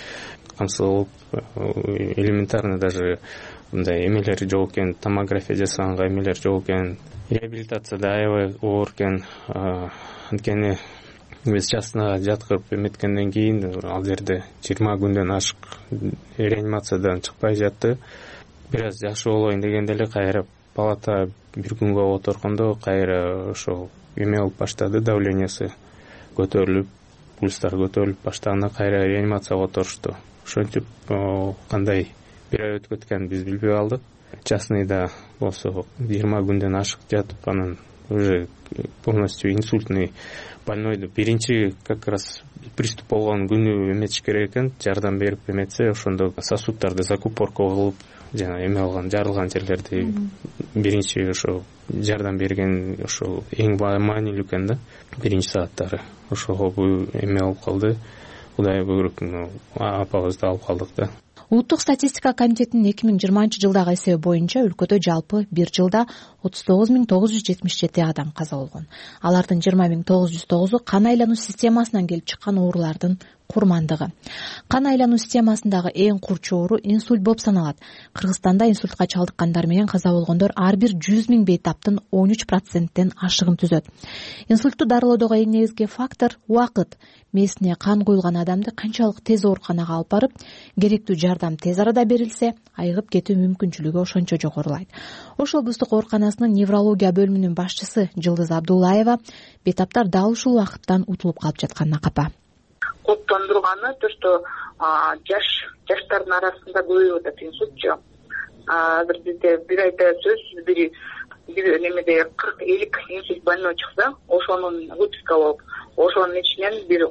камсыз элементарно даже мындай эмелер жок экен, томография жасаганга эмелер жок экен, реабилитацияда аябай оор экен. Анткени биз частныйга жаткырып эметкенден кийин ал жерде жыйырма күндөн ашык реанимациядан чыкпай жатты. Бир аз жакшы болоюн дегенде эле кайра палата бир күнгө отургондо кайра ошол эме болуп баштады, давлениясы көтөрүлүп, пульстар көтөрүлүп баштаганда кайра реанимацияга отурушту. Ошентип кандай бир ай өтүп кеткенин биз билбей калдык. Частныйда болсо жыйырма күндөн ашык жатып, анан уже полностью инсультный больнойду биринчи как раз приступ болгон күнү эметиш керек экен, жардам берип эметсе, ошондо сосуддарды закупорка кылып, жана эме алган, жарылган жерлерди биринчи ошо жардам берген ошол эң маанилүү экен да, биринчи сааттары. Ошого бул эме болуп калды. Кудай буйруп, апабызды алып калдык да. Улуттук статистика комитетинин эки миң жыйырманчы жылдагы эсеби боюнча өлкөдө жалпы бир жылда отуз тогуз миң тогуз жүз жетимиш жети адам каза болгон. Алардын жыйырма миң тогуз жүз тогузу кан айлануу системасынан келип чыккан оорулардын курмандыгы. Кан айлануу системасындагы эң курч оору инсульт болуп саналат. Кыргызстанда инсультка чалдыккандар менен каза болгондор ар бир жүз миң бейтаптын он үч проценттен ашыгын түзөт. Инсультту дарылоодогу эң негизги фактор убакыт. Месине кан куюлган адамды канчалык тез ооруканага алып барып, керектүү жардам тез арада берилсе, айыгып кетүү мүмкүнчүлүгү ошончо жогорулайт. Ош облустук ооруканасынын неврология бөлүмүнүн башчысы Жылдыз Абдуллаева бейтаптар дал ушул убакыттан утулуп калып жатканына капа. Коптондурганы то, что жаш жаштардын арасында көбөйүп атат инсультчу. Азыр бизде бир айда сөзсүз бир бир немеде кырк элүү инсульт больной чыкса, ошонун выписка болуп, ошонун ичинен бир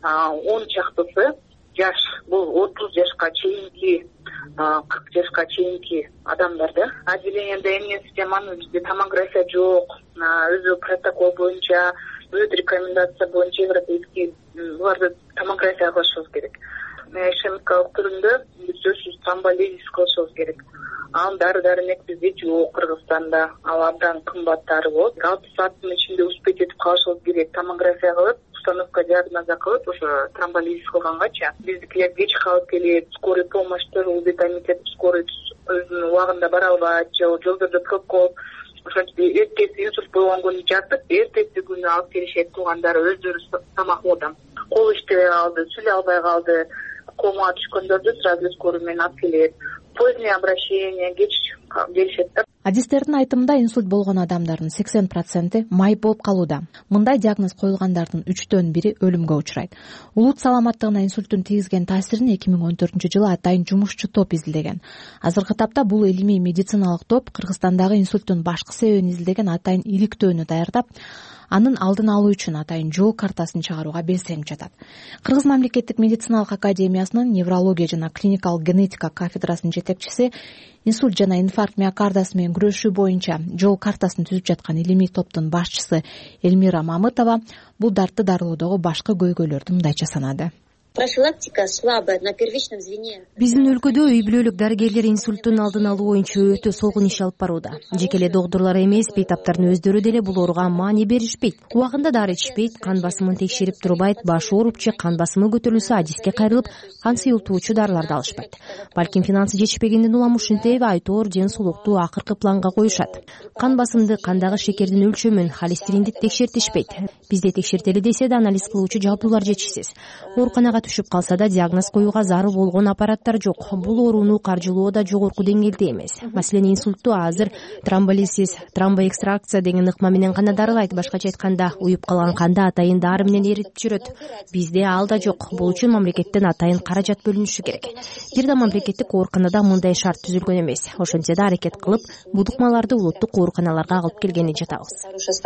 он чактысы жаш, бул отуз жашка чейинки, кырк жашка чейинки адамдар да. Отделениеде эмне системаны бизде томография жок, өзү протокол боюнча, өз рекомендация боюнча европейский буларды томография кылышыбыз керек. Ишемкалык түрүндө сөзсүз тромболизис кылышыбыз керек. Ал дары-дармек бизде жок Кыргызстанда, ал абдан кымбаттары болот. алты сааттын ичинде успеть этип калышыбыз керек. Томография кылып, установка диагноза кылып, ошо тромболизис кылгангача биздикилер кеч калып келет, скорый помощьтер, комитет скорый өзүнүн убагында бара албайт, же жолдордо пробка болуп, ошентип эртеси инсульт болгон күнү жатып, эртеси күнү алып келишет туугандар өздөрү тамакоодан. Кол иштебей калды, сүйлөй албай калды, комага түшкөндөрдү сразу скорый менен алып келет. Позднее обращение, кеч келишет да. Адистердин айтымында инсульт болгон адамдардын сексен проценти майып болуп калууда. Мындай диагноз коюлгандардын үчтөн бири өлүмгө учурайт. Улут саламаттыгына инсульттун тийгизген таасирин эки миң он төртүнчү жылы атайын жумушчу топ изилдеген. Азыркы тапта бул илимий медициналык топ Кыргызстандагы инсульттун башкы себебин изилдеген атайын иликтөөнү даярдап, анын алдын алуу үчүн атайын жол картасын чыгарууга белсенип жатат. Кыргыз мамлекеттик медициналык академиясынын неврология жана клиникалык генетика кафедрасынын жетекчиси, инсульт жана инфаркт миокардасы менен күрөшүү боюнча жол картасын түзүп жаткан илимий топтун башчысы Эльмира Мамытова бул дартты дарылоодогу башкы көйгөйлөрдү мындайча санады. Профилактика слабая на первичном звене. Биздин өлкөдө үй бүлөлүк дарыгерлер инсульттун алдын алуу боюнча өтө солгун иш алып барууда. Жеке эле доктурлар эмес, бейтаптардын өздөрү деле бул ооруга маани беришпейт. Убагында дары ичишпейт, кан басымын текшерип турбайт, башы ооруп же кан басымы көтөрүлсө адиске кайрылып, кан сыйылтуучу дарыларды алышпайт. Балким финансы жетишпегенден улам ушинтип айтоор ден соолукту акыркы планга коюшат. Кан басымды, кандагы шекердин өлчөмүн, холестеринди текшертишпейт. Бизде текшертели десе да анализ кылуучу жабдуулар жетишсиз. Ооруканага түшүп калса да диагноз коюуга зарыл болгон аппараттар жок. Бул орууну каржылоо да жогорку деңгээлде эмес. Маселен, инсультту азыр тромболизис, тромбоэкстракция деген ыкма менен гана дарылайт. Башкача айтканда, уюп калган канды атайын дары менен эритип жүрөт. Бизде ал да жок. Бул үчүн мамлекеттен атайын каражат бөлүнүшү керек. Бир да мамлекеттик ооруканада мындай шарт түзүлгөн эмес. Ошентсе да аракет кылып, будукмаларды улуттук ооруканаларга алып келгени жатабыз.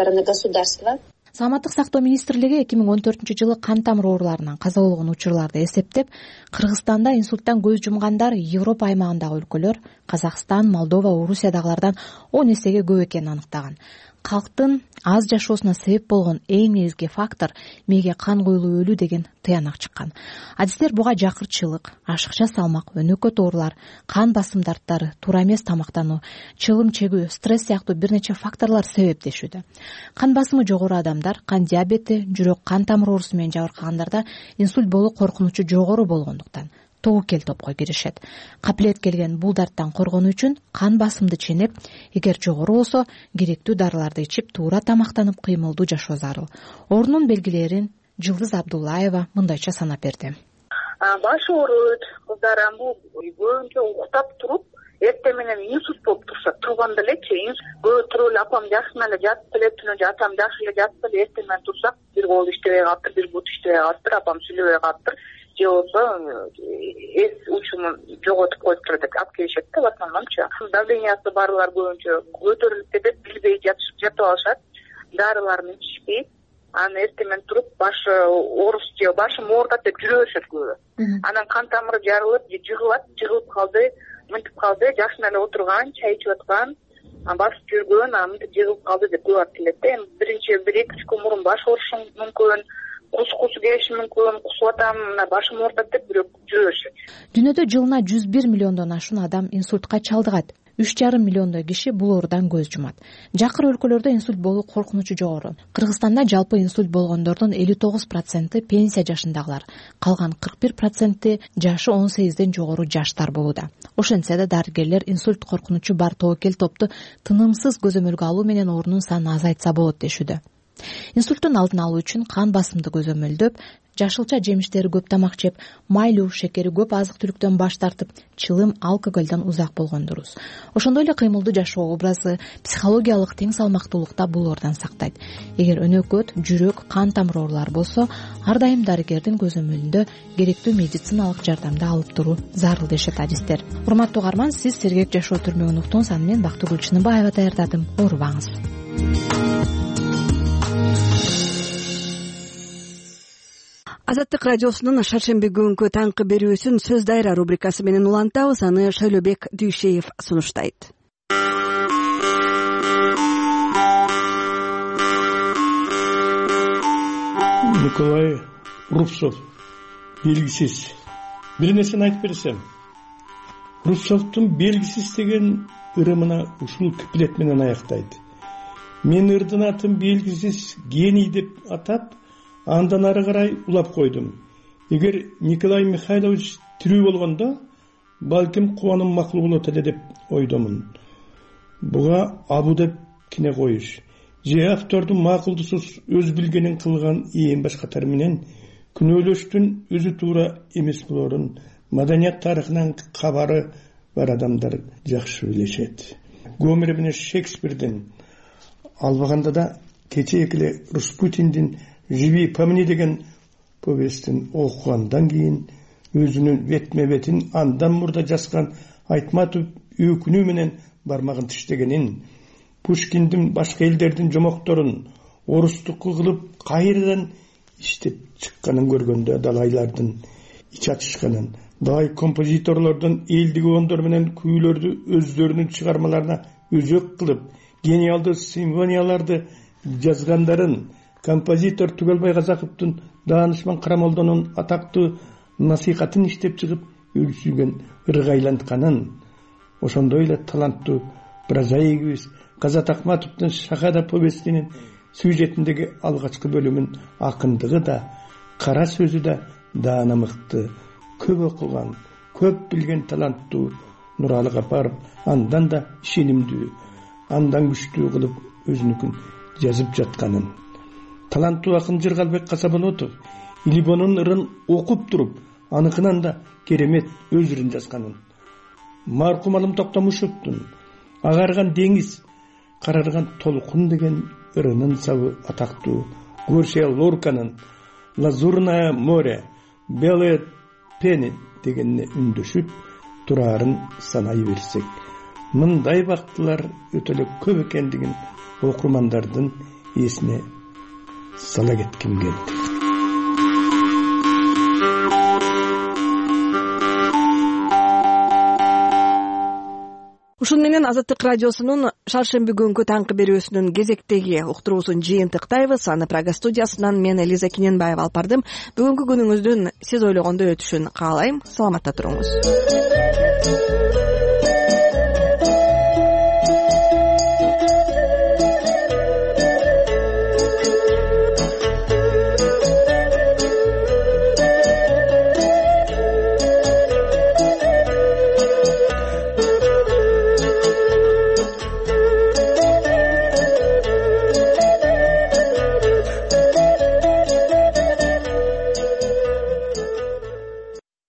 Саламаттык сактоо министрлиги эки миң он төртүнчү жылы кан тамыр ооруларынан каза болгон учурларды эсептеп, Кыргызстанда инсульттан көз жумгандар Европа аймагындагы өлкөлөр, Казакстан, Молдова, Орусиядагылардан он эсеге көп экенин аныктаган. Калктын аз жашоосуна себеп болгон эң негизги фактор мээге кан куюлуп өлүү деген тыянак чыккан. Адистер буга жакырчылык, ашыкча салмак, өнөкөт оорулар, кан басым дарттары, туура эмес тамактануу, чылым чегүү, стресс сыяктуу бир нече факторлор себептешүүдө. Кан басымы жогору адамдар, кан диабети, жүрөк кан тамыр оорусу менен жабыркагандарда инсульт болуу коркунучу жогору болгондуктан тобокел топко киришет. Капилет келген бул дарттан коргонуу үчүн кан басымды ченеп, эгер жогору болсо, керектүү дарыларды ичип, туура тамактанып, кыймылдуу жашоо зарыл. Оорунун белгилерин Жылдыз Абдуллаева мындайча санап берди. Баш ооруйт, кыздар бул көбүнчө уктап туруп, эртең менен инсульт болуп турса, турганда элечи, көбү туруп эле апам жакшы эле жатып эле, түнү атам жакшы эле жатып эле, эртең менен турсак, бир кол иштебей калыптыр, бир бут иштебей калыптыр, апам сүйлөбөй калыптыр. Же болсо эс учумун жоготуп коюптур деп алып келишет да, в основномчу. Давлениясы барлар көбүнчө көтөрүлүп кетет, билбей жатып алышат, дарыларын ичишпейт. Анан эртең менен туруп башы оорус же башым оорутат деп жүрө беришет көбү. Анан кан тамыры жарылып, же жыгылат, жыгылып калды, мынтип калды, жакшы эле отурган, чай ичип аткан, басып жүргөн, анан мынтип жыгылып калды деп көп айтып келет да. Эми биринчи бир эки үч күн мурун баш оорушу мүмкүн, кус кусу келиши мүмкүн, кусуп атам, башым оорутат деп бирөө жүрө беришет. Дүйнөдө жылына жүз бир миллиондон ашуун адам инсультка чалдыгат. үч жарым миллиондой киши бул оорудан көз жумат. Жакыр өлкөлөрдө инсульт болуу коркунучу жогору. Кыргызстанда жалпы инсульт болгондордун элүү тогуз проценти пенсия жашындагылар, калган кырк бир проценти жашы он сегизден жогору жаштар болууда. Ошентсе да дарыгерлер инсульт коркунучу бар тобокел топту тынымсыз көзөмөлгө алуу менен оорунун санын азайтса болот дешүүдө. Инсульттун алдын алуу үчүн кан басымды көзөмөлдөп, жашылча жемиштери көп тамак жеп, майлуу, шекери көп азык-түлүктөн баш тартып, чылым, алкоголдон узак болгон дурус. Ошондой эле кыймылдуу жашоо образы психологиялык тең салмактуулукта бул оордан сактайт. Эгер өнөкөт, жүрөк, кан тамыр оорулары болсо, ар дайым дарыгердин көзөмөлүндө керектүү медициналык жардамды алып туруу зарыл дешет адистер. Урматтуу угарман, сиз сергек жашоо түрмөгүн уктуңуз, аны мен Бактыгүл Чыныбаева даярдадым. Оорубаңыз. Азаттык радиосунун шаршемби күнгү таңкы берүүсүн сөз дайра рубрикасы менен улантабыз. Аны Шайлообек Дүйшеев сунуштайт. Николай Рубцов, белгисиз. Бир нерсени айтып берсем, Рубцовдун белгисиз деген ырымына ушул куплет менен аяктайт. Мен ырдын атын белгисиз гений деп атап, андан ары карай улап койдум. Эгер Николай Михайлович тирүү болгондо, балким кубаным макул болот эле деп ойдомун. Буга абу деп кине коюш, же автордун макулдусуз өз билгенин кылган ээн баш катары менен күнөөлөштүн өзү туура эмес болорун маданият тарыхынан кабары бар адамдар жакшы билишет. Гомер менен Шекспирдин, албаганда да кечээ эле Распутиндин «Живи по мне» деген повестин окугандан кийин өзүнүн бетме бетин андан мурда жазган Айтматов өкүнүү менен бармагын тиштегенин, Пушкиндин башка элдердин жомокторун орустукку кылып кайрадан иштеп чыкканын көргөндө далайлардын ич ачышканын, далай композиторлордун элдик ондор менен күүлөрдү өздөрүнүн чыгармаларына өзөк кылып, гениалдуу симфонияларды жазгандарын, композитор Түгөлбай Казаковдун Даанышман Карамолдонун атактуу насихатын иштеп чыгып өлсүгөн ыргайлантканын, ошондой эле таланттуу прозаигибиз Казат Акматовдун Шахада повестинин сюжетиндеги алгачкы бөлүмүн акындыгы да, кара сөзү да даана мыкты, көп окуган, көп билген таланттуу Нуралы Капаров андан да ишенимдүү, андан күчтүү кылып өзүнүкүн жазып жатканын. Таланттуу акын Жыргалбек Касаболотов либонун ырын окуп туруп аныкынан да керемет өз ырын жазганын, маркум Алым Токтомушевдун агарган деңиз, карарган толкун деген ырынын сабы атактуу Гарсия Лорканын Лазурное море, Белые пени дегенине үндөшүп турарын санай берсек, мындай бактылар өтө эле көп экендигин окурмандардын эсине сала кетким келди. Ушун менен Азаттык радиосунун шаршемби күнгү таңкы берүүсүнүн кезектеги уктуруусун жыйынтыктайбыз. Аны Прага студиясынан мен Элиза Кененбаева алып бардым. Бүгүнкү күнүңүздүн сиз ойлогондой өтүшүн каалайм. Саламатта туруңуз.